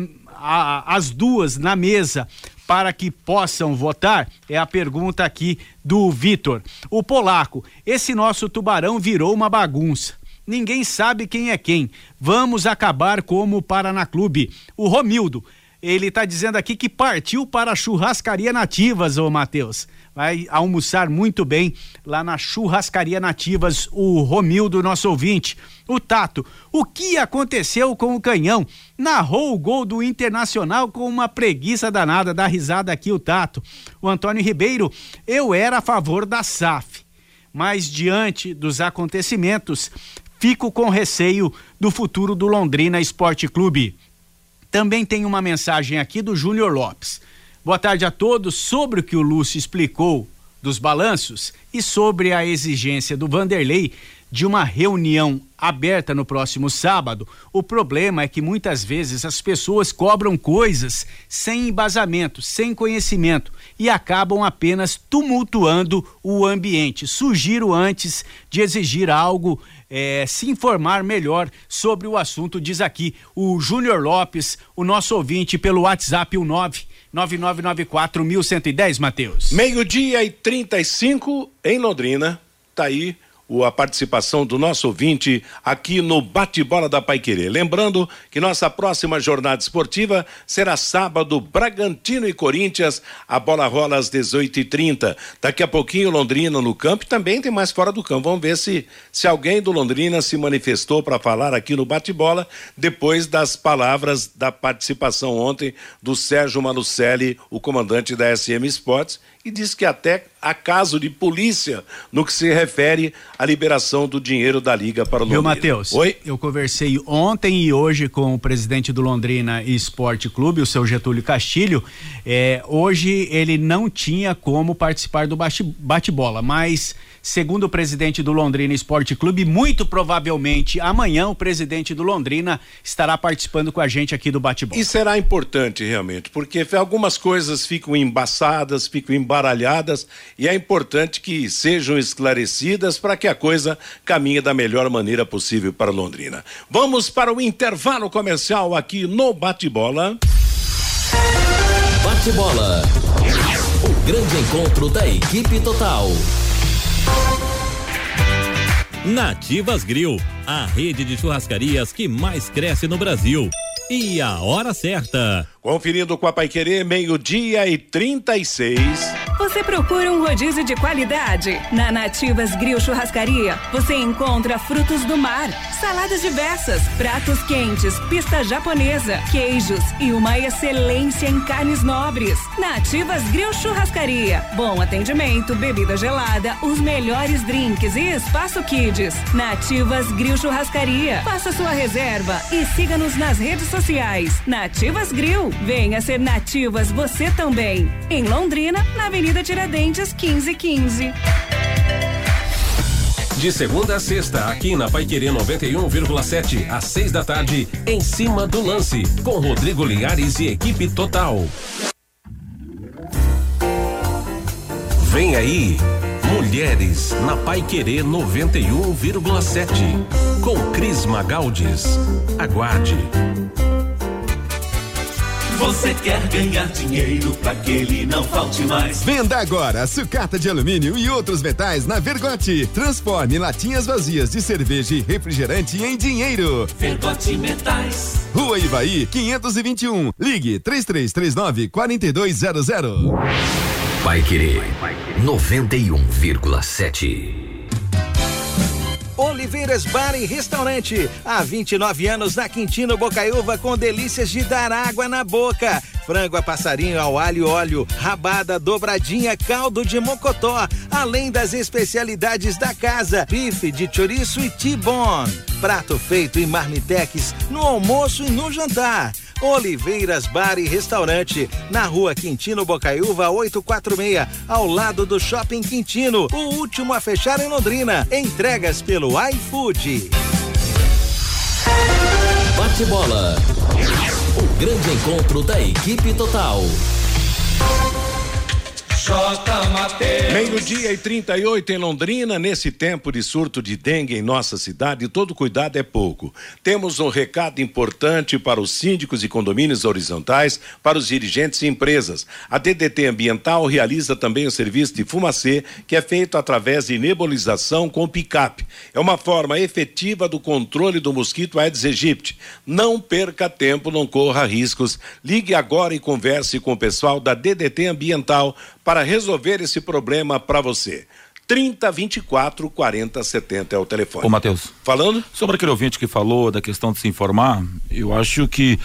a, as duas na mesa para que possam votar? É a pergunta aqui do Vitor. O Polaco, esse nosso Tubarão virou uma bagunça. Ninguém sabe quem é quem. Vamos acabar como o Paraná Clube. O Romildo, ele tá dizendo aqui que partiu para a Churrascaria Nativas, ô Matheus. Vai almoçar muito bem lá na Churrascaria Nativas, o Romildo, nosso ouvinte. O Tato, o que aconteceu com o Canhão? Narrou o gol do Internacional com uma preguiça danada. Dá risada aqui o Tato. O Antônio Ribeiro, eu era a favor da S A F, mas diante dos acontecimentos, fico com receio do futuro do Londrina Esporte Clube. Também tem uma mensagem aqui do Júnior Lopes. Boa tarde a todos. Sobre o que o Lúcio explicou dos balanços e sobre a exigência do Vanderlei de uma reunião aberta no próximo sábado, o problema é que muitas vezes as pessoas cobram coisas sem embasamento, sem conhecimento e acabam apenas tumultuando o ambiente. Sugiro antes de exigir algo, é, se informar melhor sobre o assunto, diz aqui o Júnior Lopes, o nosso ouvinte pelo WhatsApp, o nove nove nove nove quatro um um zero, Matheus. Meio-dia e trinta e cinco em Londrina, tá aí a participação do nosso ouvinte aqui no Bate-Bola da Paiquerê. Lembrando que nossa próxima jornada esportiva será sábado, Bragantino e Corinthians, a bola rola às dezoito e trinta. Daqui a pouquinho Londrina no campo e também tem mais fora do campo. Vamos ver se, se alguém do Londrina se manifestou para falar aqui no Bate-Bola depois das palavras da participação ontem do Sérgio Malucelli, o comandante da S M Sports, e diz que até há caso de polícia no que se refere à liberação do dinheiro da Liga para o Londrina. Viu, Matheus? Oi? Eu conversei ontem e hoje com o presidente do Londrina Esporte Clube, o seu Getúlio Castilho. É, hoje ele não tinha como participar do bate-bola, mas segundo o presidente do Londrina Esporte Clube, muito provavelmente amanhã o presidente do Londrina estará participando com a gente aqui do bate-bola. E será importante realmente, porque algumas coisas ficam embaçadas, ficam embaralhadas e é importante que sejam esclarecidas para que a coisa caminhe da melhor maneira possível para Londrina. Vamos para o intervalo comercial aqui no Bate-Bola. Bate-Bola. O grande encontro da equipe total. Nativas Grill, a rede de churrascarias que mais cresce no Brasil. E a hora certa. Conferindo com a Paiquerê, meio-dia e trinta e seis. Você procura um rodízio de qualidade? Na Nativas Grill Churrascaria, você encontra frutos do mar, saladas diversas, pratos quentes, pista japonesa, queijos e uma excelência em carnes nobres. Nativas Grill Churrascaria, bom atendimento, bebida gelada, os melhores drinks e espaço kids. Nativas Grill Churrascaria, faça sua reserva e siga-nos nas redes sociais. Nativas Grill, venha ser Nativas você também. Em Londrina, na Avenida Tiradentes, quinze quinze. De segunda a sexta, aqui na Paiquerê noventa e um vírgula sete, às seis da tarde, em cima do lance, com Rodrigo Linhares e equipe total. Vem aí, Mulher Mulheres na Paiquerê noventa e um vírgula sete. Com Cris Magaldes. Aguarde. Você quer ganhar dinheiro pra que ele não falte mais? Venda agora sucata de alumínio e outros metais na Vergote. Transforme latinhas vazias de cerveja e refrigerante em dinheiro. Vergote Metais. Rua Ivaí, quinhentos e vinte e um. Ligue três três três nove, quatro dois zero zero. Paiquerê noventa e um vírgula sete. Oliveiras Bar e Restaurante, há vinte e nove anos na Quintino Bocaiúva, com delícias de dar água na boca. Frango a passarinho ao alho e óleo, rabada, dobradinha, caldo de mocotó, além das especialidades da casa, bife de chouriço e T-bone. Prato feito em marmitex no almoço e no jantar. Oliveiras Bar e Restaurante, na rua Quintino Bocaiúva oitocentos e quarenta e seis, ao lado do Shopping Quintino, o último a fechar em Londrina. Entregas pelo iFood. Bate bola. O grande encontro da equipe total. Meio-dia e trinta e oito em Londrina. Nesse tempo de surto de dengue em nossa cidade, todo cuidado é pouco. Temos um recado importante para os síndicos e condomínios horizontais, para os dirigentes e empresas. A D D T Ambiental realiza também o serviço de fumacê, que é feito através de nebulização com picape. É uma forma efetiva do controle do mosquito Aedes aegypti. Não perca tempo, não corra riscos. Ligue agora e converse com o pessoal da D D T Ambiental para resolver esse problema para você. trinta, vinte e quatro, quarenta, setenta é o telefone. Ô, Matheus. Falando? Sobre aquele ouvinte que falou da questão de se informar, eu acho que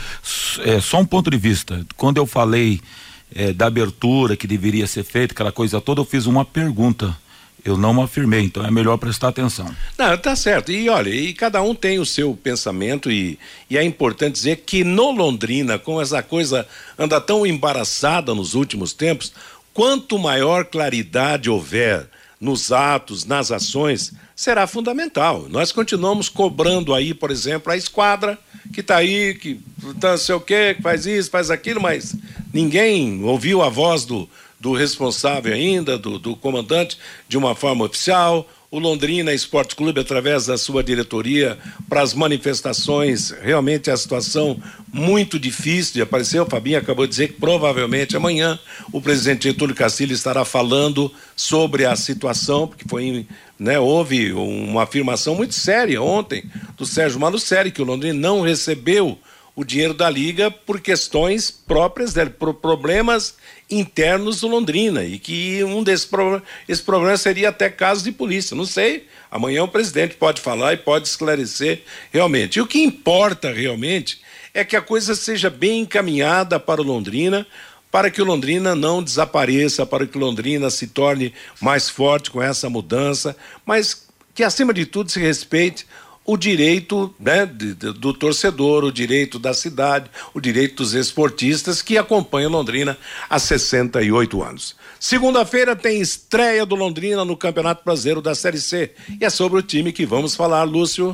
é só um ponto de vista. Quando eu falei é, da abertura que deveria ser feita, aquela coisa toda, eu fiz uma pergunta. Eu não afirmei, então é melhor prestar atenção. Não, tá certo. E olha, e cada um tem o seu pensamento e, e é importante dizer que no Londrina, como essa coisa anda tão embaraçada nos últimos tempos, quanto maior claridade houver nos atos, nas ações, será fundamental. Nós continuamos cobrando aí, por exemplo, a esquadra que está aí, que não sei o quê, que faz isso, faz aquilo, mas ninguém ouviu a voz do, do responsável ainda, do, do comandante, de uma forma oficial. O Londrina Esporte Clube, através da sua diretoria, para as manifestações, realmente é a situação muito difícil de aparecer. O Fabinho acabou de dizer que provavelmente amanhã o presidente Getúlio Castilho estará falando sobre a situação, porque foi, né, houve uma afirmação muito séria ontem do Sérgio Malucelli, que o Londrina não recebeu o dinheiro da Liga por questões próprias, né, por problemas internos do Londrina, e que um desses problemas, esse problema seria até caso de polícia, não sei, amanhã o presidente pode falar e pode esclarecer realmente. E o que importa realmente é que a coisa seja bem encaminhada para o Londrina, para que o Londrina não desapareça, para que o Londrina se torne mais forte com essa mudança, mas que acima de tudo se respeite o direito, né, de, de, do torcedor, o direito da cidade, o direito dos esportistas que acompanham Londrina há sessenta e oito anos. Segunda-feira tem estreia do Londrina no Campeonato Brasileiro da Série C. E é sobre o time que vamos falar, Lúcio.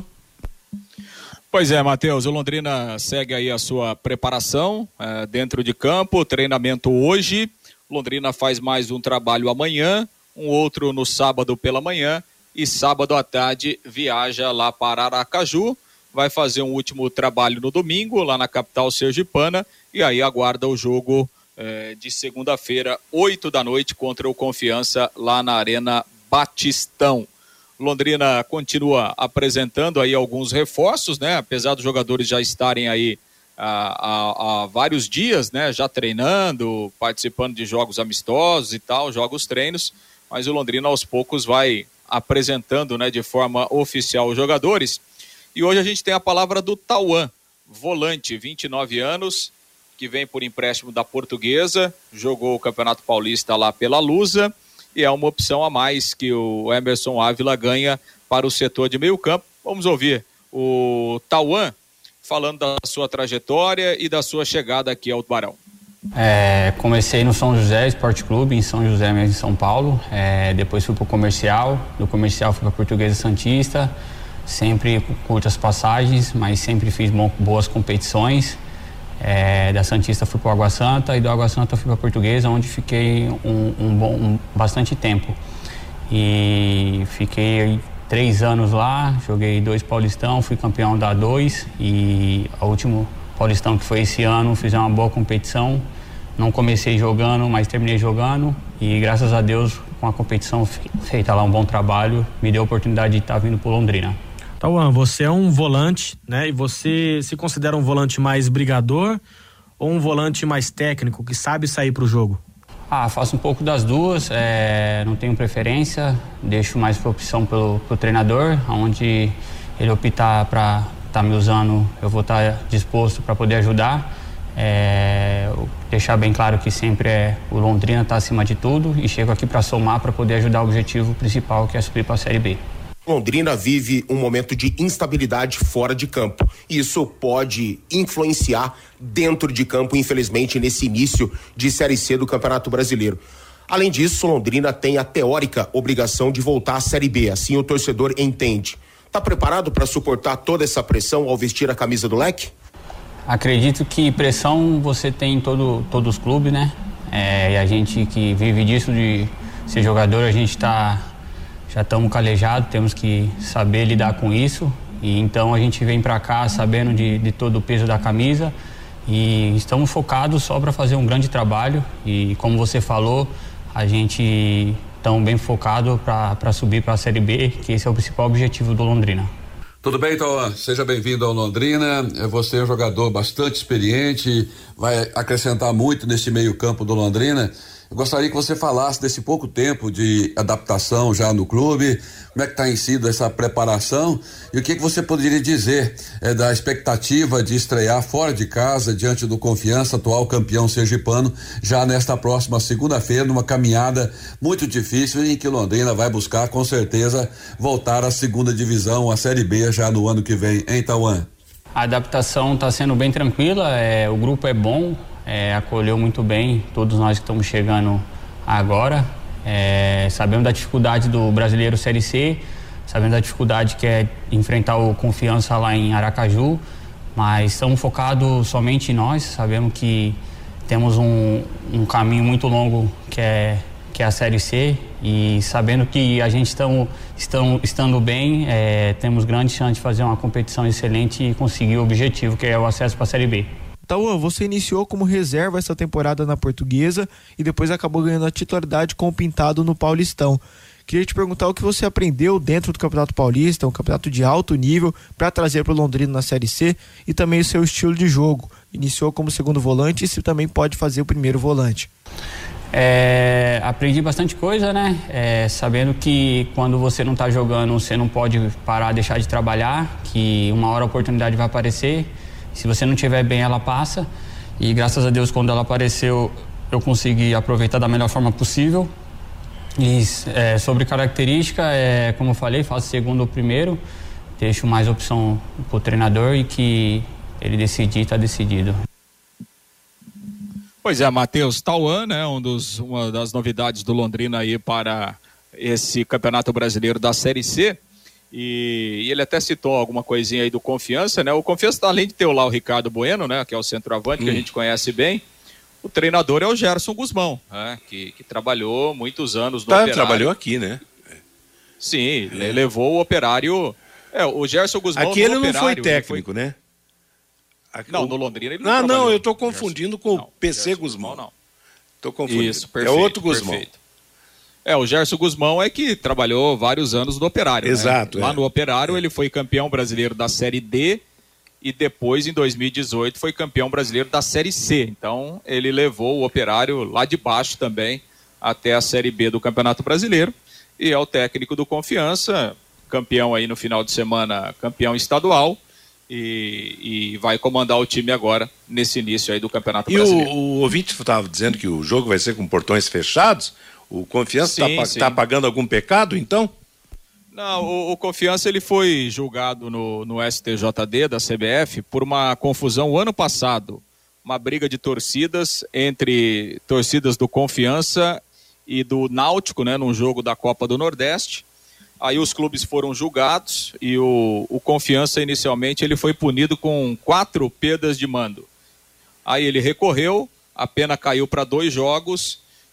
Pois é, Matheus, o Londrina segue aí a sua preparação é, dentro de campo, treinamento hoje. Londrina faz mais um trabalho amanhã, um outro no sábado pela manhã. E sábado à tarde viaja lá para Aracaju, vai fazer um último trabalho no domingo, lá na capital sergipana, e aí aguarda o jogo eh, de segunda-feira, oito da noite, contra o Confiança, lá na Arena Batistão. Londrina continua apresentando aí alguns reforços, né? Apesar dos jogadores já estarem aí há, há, há vários dias, né? Já treinando, participando de jogos amistosos e tal, jogos treinos, mas o Londrina aos poucos vai apresentando, né, de forma oficial os jogadores. E hoje a gente tem a palavra do Tauan, volante, vinte e nove anos, que vem por empréstimo da Portuguesa, jogou o Campeonato Paulista lá pela Lusa, e é uma opção a mais que o Emerson Ávila ganha para o setor de meio campo. Vamos ouvir o Tauan falando da sua trajetória e da sua chegada aqui ao Tubarão. É, comecei no São José Esporte Clube, em São José mesmo, em São Paulo. É, depois fui para o Comercial, do Comercial fui para a Portuguesa Santista, sempre curtas passagens, mas sempre fiz bom, boas competições. É, da Santista fui para o Água Santa e do Água Santa fui para a Portuguesa, onde fiquei um, um bom, um, bastante tempo. e fiquei três anos lá, joguei dois Paulistão, fui campeão da dois e o último Paulistão que foi esse ano, fiz uma boa competição. Não comecei jogando, mas terminei jogando e graças a Deus com a competição feita lá, um bom trabalho, me deu a oportunidade de estar vindo pro Londrina. Tauan, você é um volante, né? E você se considera um volante mais brigador ou um volante mais técnico, que sabe sair pro jogo? Ah, faço um pouco das duas, é, não tenho preferência, deixo mais por opção pelo pro treinador, onde ele optar para estar tá me usando, eu vou estar tá disposto para poder ajudar. É, deixar bem claro que sempre é o Londrina está acima de tudo e chego aqui para somar, para poder ajudar o objetivo principal, que é subir para a Série B. Londrina vive um momento de instabilidade fora de campo. Isso pode influenciar dentro de campo, infelizmente, nesse início de Série C do Campeonato Brasileiro. Além disso, Londrina tem a teórica obrigação de voltar à Série B, assim o torcedor entende. Está preparado para suportar toda essa pressão ao vestir a camisa do Leque? Acredito que pressão você tem em todo, todos os clubes, né? É, e a gente que vive disso, de ser jogador, a gente está... já estamos calejados, temos que saber lidar com isso, e então a gente vem para cá sabendo de, de todo o peso da camisa e estamos focados só para fazer um grande trabalho e, como você falou, a gente está bem focado para subir para a Série B, que esse é o principal objetivo do Londrina. Tudo bem, Tauan? Seja bem-vindo ao Londrina. Você é um jogador bastante experiente, vai acrescentar muito nesse meio-campo do Londrina. Eu gostaria que você falasse desse pouco tempo de adaptação já no clube, como é que está sido essa preparação e o que, que você poderia dizer é, da expectativa de estrear fora de casa diante do Confiança, atual campeão sergipano, já nesta próxima segunda-feira, numa caminhada muito difícil em que Londrina vai buscar com certeza voltar à segunda divisão, a Série B já no ano que vem, hein, Tauan? A adaptação está sendo bem tranquila, é, o grupo é bom. É, acolheu muito bem todos nós que estamos chegando agora. É, sabemos da dificuldade do Brasileiro Série C, sabemos da dificuldade que é enfrentar o Confiança lá em Aracaju, mas estamos focados somente em nós. Sabemos que temos um, um caminho muito longo que é, que é a Série C, e sabendo que a gente estamos, estamos estando bem, é, temos grande chance de fazer uma competição excelente e conseguir o objetivo, que é o acesso para a Série B. Tauan, você iniciou como reserva essa temporada na Portuguesa e depois acabou ganhando a titularidade com o Pintado no Paulistão. Queria te perguntar o que você aprendeu dentro do Campeonato Paulista, um campeonato de alto nível, para trazer para o Londrina na Série C, e também o seu estilo de jogo. Iniciou como segundo volante e se também pode fazer o primeiro volante. É, aprendi bastante coisa, né? É, sabendo que quando você não está jogando, você não pode parar, deixar de trabalhar, que uma hora a oportunidade vai aparecer. Se você não estiver bem, ela passa. E graças a Deus, quando ela apareceu, eu consegui aproveitar da melhor forma possível. E é, sobre característica, é, como eu falei, faço segundo ou primeiro. Deixo mais opção pro treinador e que ele decidir, está decidido. Pois é, Matheus, Tauan, né, um dos, uma das novidades do Londrina aí para esse Campeonato Brasileiro da Série C. E, e ele até citou alguma coisinha aí do Confiança, né? O Confiança, além de ter lá o Ricardo Bueno, né? Que é o centroavante, hum. que a gente conhece bem, o treinador é o Gerson Guzmão, né? Que, que trabalhou muitos anos no tá, Operário. Trabalhou aqui, né? Sim, é. levou o Operário... É, o Gerson Guzmão... Aqui ele não Operário, foi técnico, foi... né? Aqui, não, o... no Londrina ele não Ah, trabalhou. não, eu tô confundindo com não, o P C Gerson Guzmão. Guzmão, não. Tô confundindo. Isso, perfeito. É outro Guzmão. Perfeito. É, o Gerson Guzmão é que trabalhou vários anos no Operário. Exato. Né? Lá é. no Operário ele foi campeão brasileiro da Série D e depois, em dois mil e dezoito, foi campeão brasileiro da Série C. Então, ele levou o Operário lá de baixo também até a Série B do Campeonato Brasileiro. E é o técnico do Confiança, campeão aí no final de semana, campeão estadual. E, e vai comandar o time agora nesse início aí do Campeonato e Brasileiro. E o, o ouvinte estava dizendo que o jogo vai ser com portões fechados. O Confiança está tá pagando algum pecado, então? Não, o, o Confiança ele foi julgado no, no S T J D da C B F por uma confusão o ano passado. Uma briga de torcidas entre torcidas do Confiança e do Náutico, né, num jogo da Copa do Nordeste. Aí os clubes foram julgados e o, o Confiança inicialmente ele foi punido com quatro perdas de mando. Aí ele recorreu, a pena caiu para dois jogos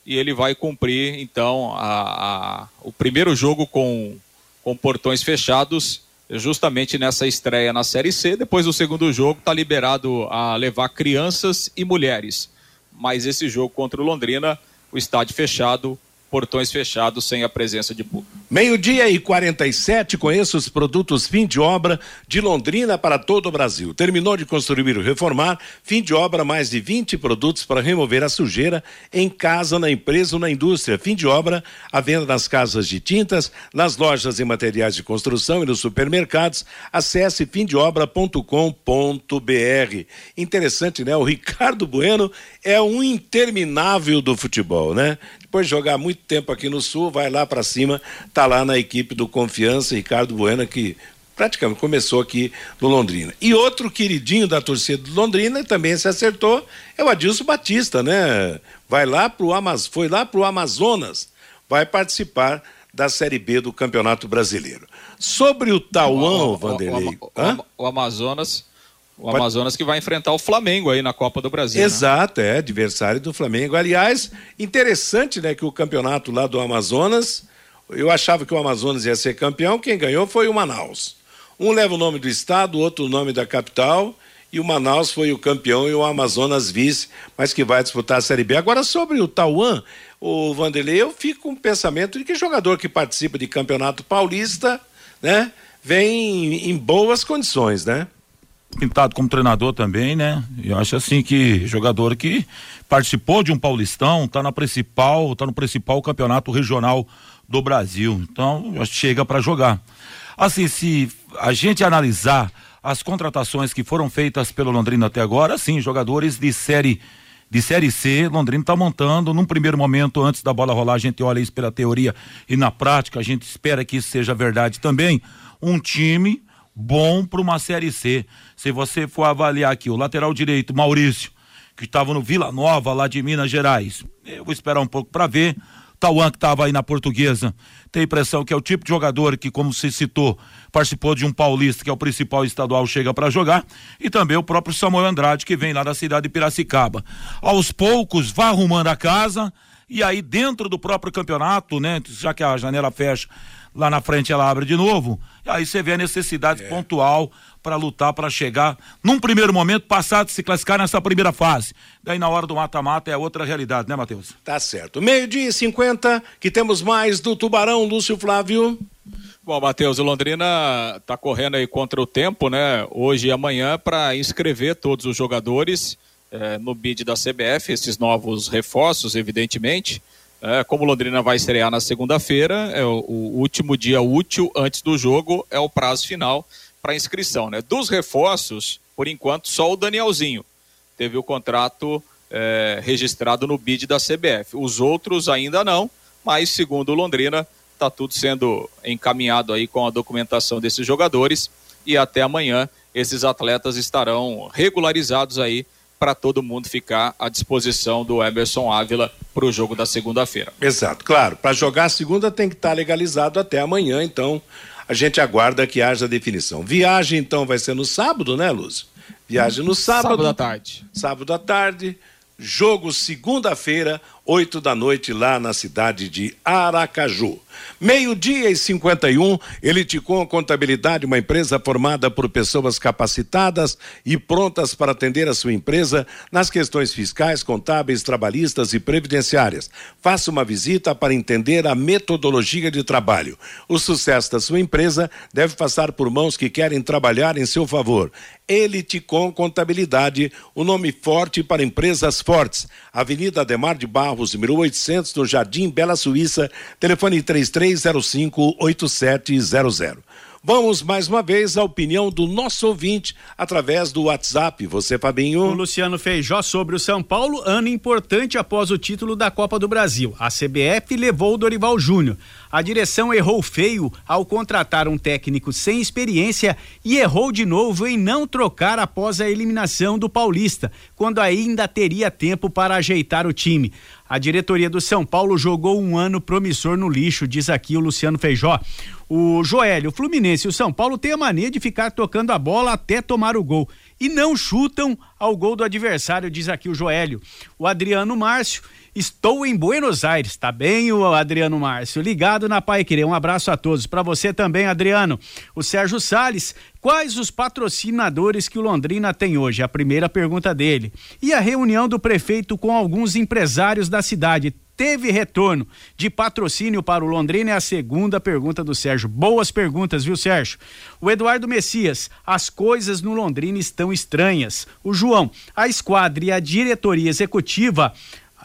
e ele vai cumprir então a, a, o primeiro jogo com, com portões fechados, justamente nessa estreia na Série C. Depois do segundo jogo está liberado a levar crianças e mulheres, mas esse jogo contra o Londrina, o estádio fechado, portões fechados, sem a presença de público. Meio-dia e quarenta e sete, conheça os produtos fim de obra de Londrina para todo o Brasil. Terminou de construir ou reformar, fim de obra, mais de vinte produtos para remover a sujeira em casa, na empresa ou na indústria. Fim de obra, à venda nas casas de tintas, nas lojas e materiais de construção e nos supermercados. Acesse fim de obra ponto com ponto br. Interessante, né? O Ricardo Bueno é um interminável do futebol, né? Depois de jogar muito tempo aqui no Sul, vai lá para cima, tá lá na equipe do Confiança, Ricardo Bueno, que praticamente começou aqui no Londrina. E outro queridinho da torcida do Londrina, e também se acertou, é o Adilson Batista, né? Vai lá pro Amaz... Foi lá pro Amazonas, vai participar da Série B do Campeonato Brasileiro. Sobre o Tauã, o, o, Vanderlei... O, o, o, o Amazonas... O Amazonas que vai enfrentar o Flamengo aí na Copa do Brasil. Exato, né? É, adversário do Flamengo. Aliás, interessante, né, que o campeonato lá do Amazonas, eu achava que o Amazonas ia ser campeão, quem ganhou foi o Manaus. Um leva o nome do estado, o outro o nome da capital, e o Manaus foi o campeão e o Amazonas vice, mas que vai disputar a Série B. Agora, sobre o Tauã, o Vanderlei, eu fico com um pensamento de que jogador que participa de campeonato paulista, né, vem em boas condições, né? Pintado como treinador também, né? Eu acho assim que jogador que participou de um Paulistão, tá na principal, tá no principal campeonato regional do Brasil. Então, chega para jogar. Assim, se a gente analisar as contratações que foram feitas pelo Londrina até agora, sim, jogadores de série de série C, Londrina tá montando num primeiro momento, antes da bola rolar, a gente olha isso pela teoria e na prática a gente espera que isso seja verdade também, um time bom para uma Série C. Se você for avaliar aqui o lateral direito, Maurício, que estava no Vila Nova, lá de Minas Gerais, eu vou esperar um pouco para ver. Tauã, que estava aí na Portuguesa, tem a impressão que é o tipo de jogador que, como se citou, participou de um paulista, que é o principal estadual, chega para jogar, e também o próprio Samuel Andrade, que vem lá da cidade de Piracicaba. Aos poucos, vai arrumando a casa, e aí dentro do próprio campeonato, né, já que a janela fecha, lá na frente ela abre de novo, e aí você vê a necessidade é. pontual para lutar, para chegar, num primeiro momento, passar de se classificar nessa primeira fase. Daí na hora do mata-mata é outra realidade, né, Matheus? Tá certo. Meio-dia e cinquenta, que temos mais do Tubarão, Lúcio Flávio. Bom, Matheus, o Londrina tá correndo aí contra o tempo, né, hoje e amanhã, para inscrever todos os jogadores eh, no bid da C B F, esses novos reforços, evidentemente. É, como o Londrina vai estrear na segunda-feira, é o, o último dia útil antes do jogo, é o prazo final para inscrição, né? Dos reforços, por enquanto, só o Danielzinho teve o contrato é, registrado no bid da C B F. Os outros ainda não, mas segundo o Londrina, está tudo sendo encaminhado aí com a documentação desses jogadores e até amanhã esses atletas estarão regularizados aí para todo mundo ficar à disposição do Emerson Ávila para o jogo da segunda-feira. Exato, claro, para jogar a segunda tem que estar tá legalizado até amanhã, então a gente aguarda que haja definição. Viagem então vai ser no sábado, né, Lúcio? Viagem no sábado. Sábado à tarde. Sábado à tarde, jogo segunda-feira, oito da noite lá na cidade de Aracaju. Meio-dia e cinquenta e um, Eliticom Contabilidade, uma empresa formada por pessoas capacitadas e prontas para atender a sua empresa nas questões fiscais, contábeis, trabalhistas e previdenciárias. Faça uma visita para entender a metodologia de trabalho. O sucesso da sua empresa deve passar por mãos que querem trabalhar em seu favor. Eliticom Contabilidade, o nome forte para empresas fortes. Avenida Ademar de Barros, número oitocentos, no Jardim Bela Suíça, telefone três três zero cinco, oito sete zero zero. Vamos mais uma vez à opinião do nosso ouvinte através do WhatsApp. Você, Fabinho? O Luciano Feijó sobre o São Paulo, ano importante após o título da Copa do Brasil. A C B F levou o Dorival Júnior. A direção errou feio ao contratar um técnico sem experiência e errou de novo em não trocar após a eliminação do Paulista, quando ainda teria tempo para ajeitar o time. A diretoria do São Paulo jogou um ano promissor no lixo, diz aqui o Luciano Feijó. O Joélio, o Fluminense e o São Paulo têm a mania de ficar tocando a bola até tomar o gol. e não chutam ao gol do adversário, diz aqui o Joélio. O Adriano Márcio, estou em Buenos Aires, tá bem o Adriano Márcio, ligado na Paiquerê, um abraço a todos, para você também, Adriano. O Sérgio Salles, quais os patrocinadores que o Londrina tem hoje? A primeira pergunta dele. E a reunião do prefeito com alguns empresários da cidade, teve retorno de patrocínio para o Londrina? É a segunda pergunta do Sérgio. Boas perguntas, viu, Sérgio? O Eduardo Messias, as coisas no Londrina estão estranhas. O João, a esquadra e a diretoria executiva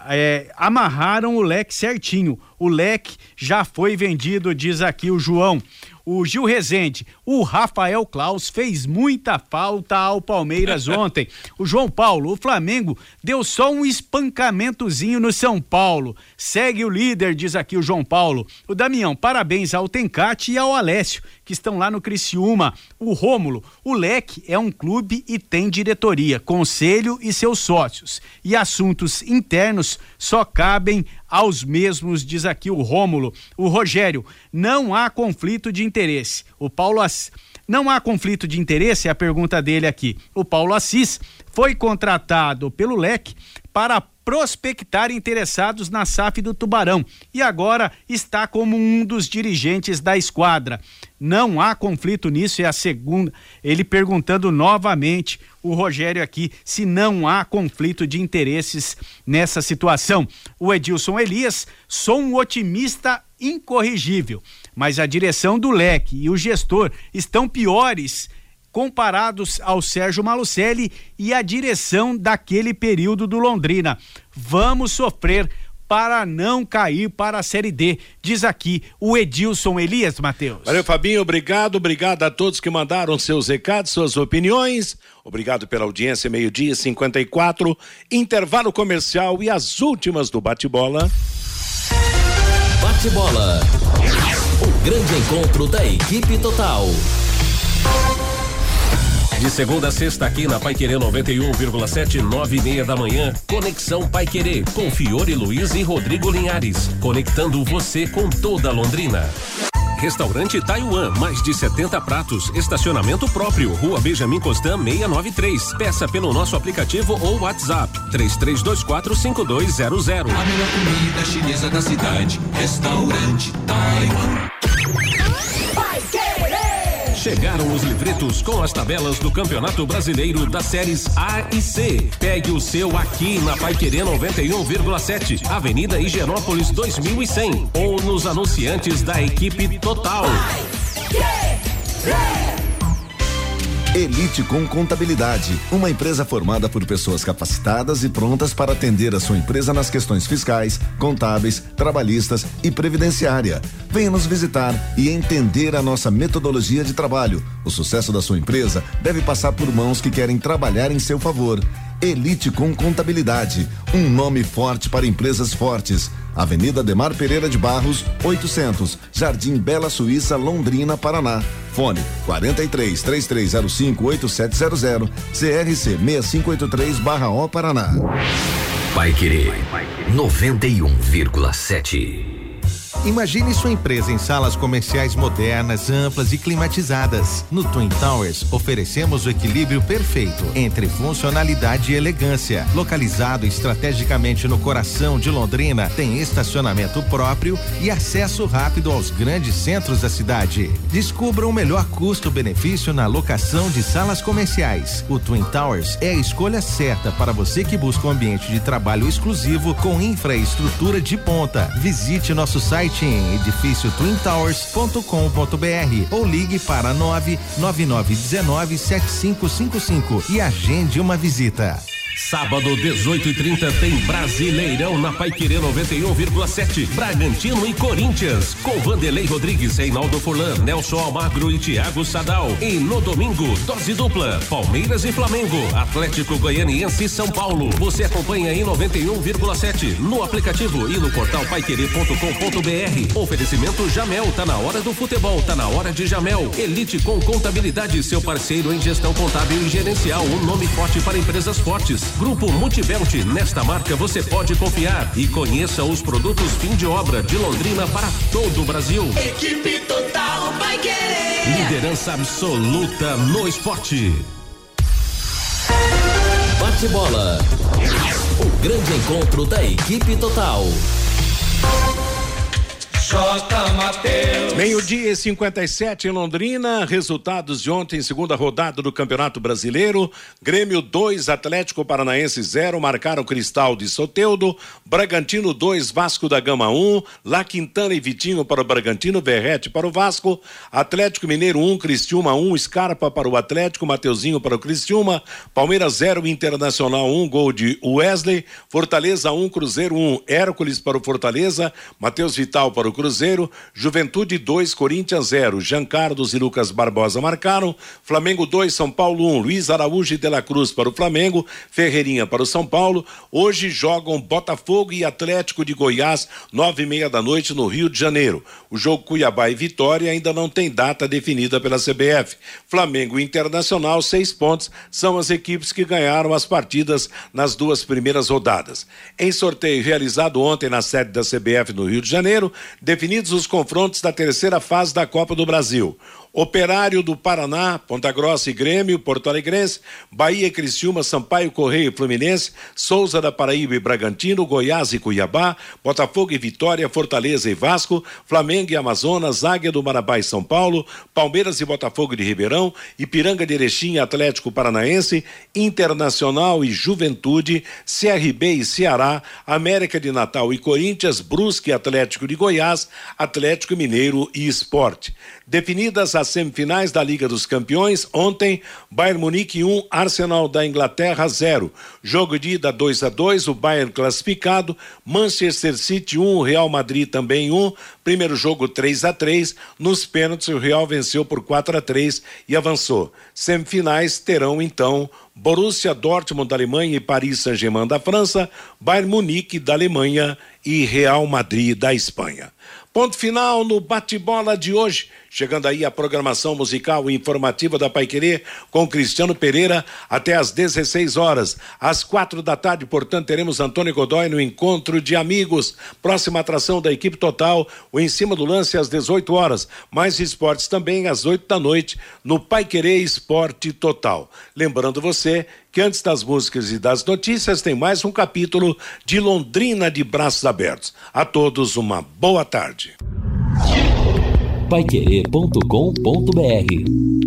é, amarraram o leque certinho. O leque já foi vendido, diz aqui o João. O Gil Rezende, o Rafael Klaus fez muita falta ao Palmeiras ontem. O João Paulo, o Flamengo deu só um espancamentozinho no São Paulo. Segue o líder, diz aqui o João Paulo. O Damião, parabéns ao Tencate e ao Alessio, que estão lá no Criciúma. O Rômulo, o Leque é um clube e tem diretoria, conselho e seus sócios. E assuntos internos só cabem aos mesmos, diz aqui o Rômulo. O Rogério, não há conflito de interesse. O Paulo Assis, não há conflito de interesse, é a pergunta dele aqui. O Paulo Assis foi contratado pelo Leque para prospectar interessados na S A F do Tubarão e agora está como um dos dirigentes da esquadra. Não há conflito nisso, é a segunda. Ele perguntando novamente, o Rogério aqui, se não há conflito de interesses nessa situação. O Edilson Elias, sou um otimista incorrigível, mas a direção do Leque e o gestor estão piores comparados ao Sérgio Malucelli e a direção daquele período do Londrina. Vamos sofrer para não cair para a Série D, diz aqui o Edilson Elias, Matheus. Valeu, Fabinho, obrigado, obrigado a todos que mandaram seus recados, suas opiniões, obrigado pela audiência, meio-dia cinquenta e quatro, intervalo comercial e as últimas do bate-bola. Bate-bola, o grande encontro da equipe total. De segunda a sexta aqui na Paiquerê noventa e um vírgula sete, nove e meia da manhã, Conexão Paiquerê, com Fiore Luiz e Rodrigo Linhares, conectando você com toda Londrina. Restaurante Taiwan, mais de setenta pratos, estacionamento próprio, Rua Benjamin Constant seiscentos e noventa e três. Peça pelo nosso aplicativo ou WhatsApp três três dois quatro cinco dois zero zero. A melhor comida chinesa da cidade, Restaurante Taiwan. Chegaram os livretos com as tabelas do Campeonato Brasileiro das séries A e C. Pegue o seu aqui na Paiquerê noventa e um vírgula sete, Avenida Higienópolis dois mil e cem, ou nos anunciantes da equipe total. Elite com Contabilidade, uma empresa formada por pessoas capacitadas e prontas para atender a sua empresa nas questões fiscais, contábeis, trabalhistas e previdenciária. Venha nos visitar e entender a nossa metodologia de trabalho. O sucesso da sua empresa deve passar por mãos que querem trabalhar em seu favor. Elite com Contabilidade, um nome forte para empresas fortes. Avenida Ademar Pereira de Barros, oitocentos, Jardim Bela Suíça, Londrina, Paraná. Fone quarenta e três, três três zero cinco, oito sete zero zero, C R C seis cinco oito três barra O Paraná. Paiquerê noventa e um vírgula sete. Imagine sua empresa em salas comerciais modernas, amplas e climatizadas. No Twin Towers, oferecemos o equilíbrio perfeito entre funcionalidade e elegância. Localizado estrategicamente no coração de Londrina, tem estacionamento próprio e acesso rápido aos grandes centros da cidade. Descubra o melhor custo-benefício na locação de salas comerciais. O Twin Towers é a escolha certa para você que busca um ambiente de trabalho exclusivo com infraestrutura de ponta. Visite nosso site em edifício twin towers ponto com ponto br ou ligue para nove nove nove um nove sete cinco cinco cinco e agende uma visita. Sábado, dezoito e trinta, tem Brasileirão na Paiquerê noventa e um vírgula sete. Bragantino e Corinthians, com Vanderlei Rodrigues, Reinaldo Furlan, Nelson Almagro e Thiago Sadal. E no domingo, dose dupla, Palmeiras e Flamengo, Atlético Goianiense e São Paulo. Você acompanha em noventa e um vírgula sete, no aplicativo e no portal paiquerê ponto com ponto br. Oferecimento Jamel, tá na hora do futebol, tá na hora de Jamel. Elite com Contabilidade, seu parceiro em gestão contábil e gerencial, um nome forte para empresas fortes. Grupo Multibelt, nesta marca você pode confiar e conheça os produtos fim de obra de Londrina para todo o Brasil. Equipe total vai querer. Liderança absoluta no esporte. Bate-bola. O grande encontro da equipe total. J. Mateus. Meio-dia e cinquenta e sete em Londrina. Resultados de ontem, segunda rodada do Campeonato Brasileiro. Grêmio dois, Atlético Paranaense zero, marcaram Cristal de Soteldo. Bragantino dois, Vasco da Gama um. La Quintana e Vitinho para o Bragantino, Verrete para o Vasco. Atlético Mineiro um, Criciúma um, Scarpa para o Atlético, Mateuzinho para o Criciúma. Palmeiras zero, Internacional um, gol de Wesley. Fortaleza um, Cruzeiro um, Hércules para o Fortaleza. Matheus Vital para o Cruzeiro. Juventude dois, Corinthians zero. Jean Carlos e Lucas Barbosa marcaram. Flamengo dois, São Paulo um. Luiz Araújo e De La Cruz para o Flamengo. Ferreirinha para o São Paulo. Hoje jogam Botafogo e Atlético de Goiás, nove e meia da noite no Rio de Janeiro. O jogo Cuiabá e Vitória ainda não tem data definida pela C B F. Flamengo e Internacional, seis pontos, são as equipes que ganharam as partidas nas duas primeiras rodadas. Em sorteio realizado ontem na sede da C B F no Rio de Janeiro, definidos os confrontos da terceira fase da Copa do Brasil. Operário do Paraná, Ponta Grossa e Grêmio, Porto Alegrense, Bahia e Criciúma, Sampaio, Correia e Fluminense, Souza da Paraíba e Bragantino, Goiás e Cuiabá, Botafogo e Vitória, Fortaleza e Vasco, Flamengo e Amazonas, Águia do Marabá e São Paulo, Palmeiras e Botafogo de Ribeirão, Ipiranga de Erechim e Atlético Paranaense, Internacional e Juventude, C R B e Ceará, América de Natal e Corinthians, Brusque e Atlético de Goiás, Atlético Mineiro e Sport. Definidas as semifinais da Liga dos Campeões, ontem, Bayern Munique um, Arsenal da Inglaterra zero. Jogo de ida dois a dois, o Bayern classificado, Manchester City um, Real Madrid também um. Primeiro jogo três a três, nos pênaltis o Real venceu por quatro a três e avançou. Semifinais terão então Borussia Dortmund da Alemanha e Paris Saint-Germain da França, Bayern Munique da Alemanha e Real Madrid da Espanha. Ponto final no bate-bola de hoje. Chegando aí a programação musical e informativa da Paiquerê com Cristiano Pereira até às dezesseis horas. Às quatro da tarde, portanto, teremos Antônio Godoy no Encontro de Amigos. Próxima atração da equipe total, o Em Cima do Lance às dezoito horas. Mais esportes também às oito da noite no Paiquerê Esporte Total. Lembrando você que antes das músicas e das notícias tem mais um capítulo de Londrina de Braços Abertos. A todos uma boa tarde. paiquerê ponto com ponto br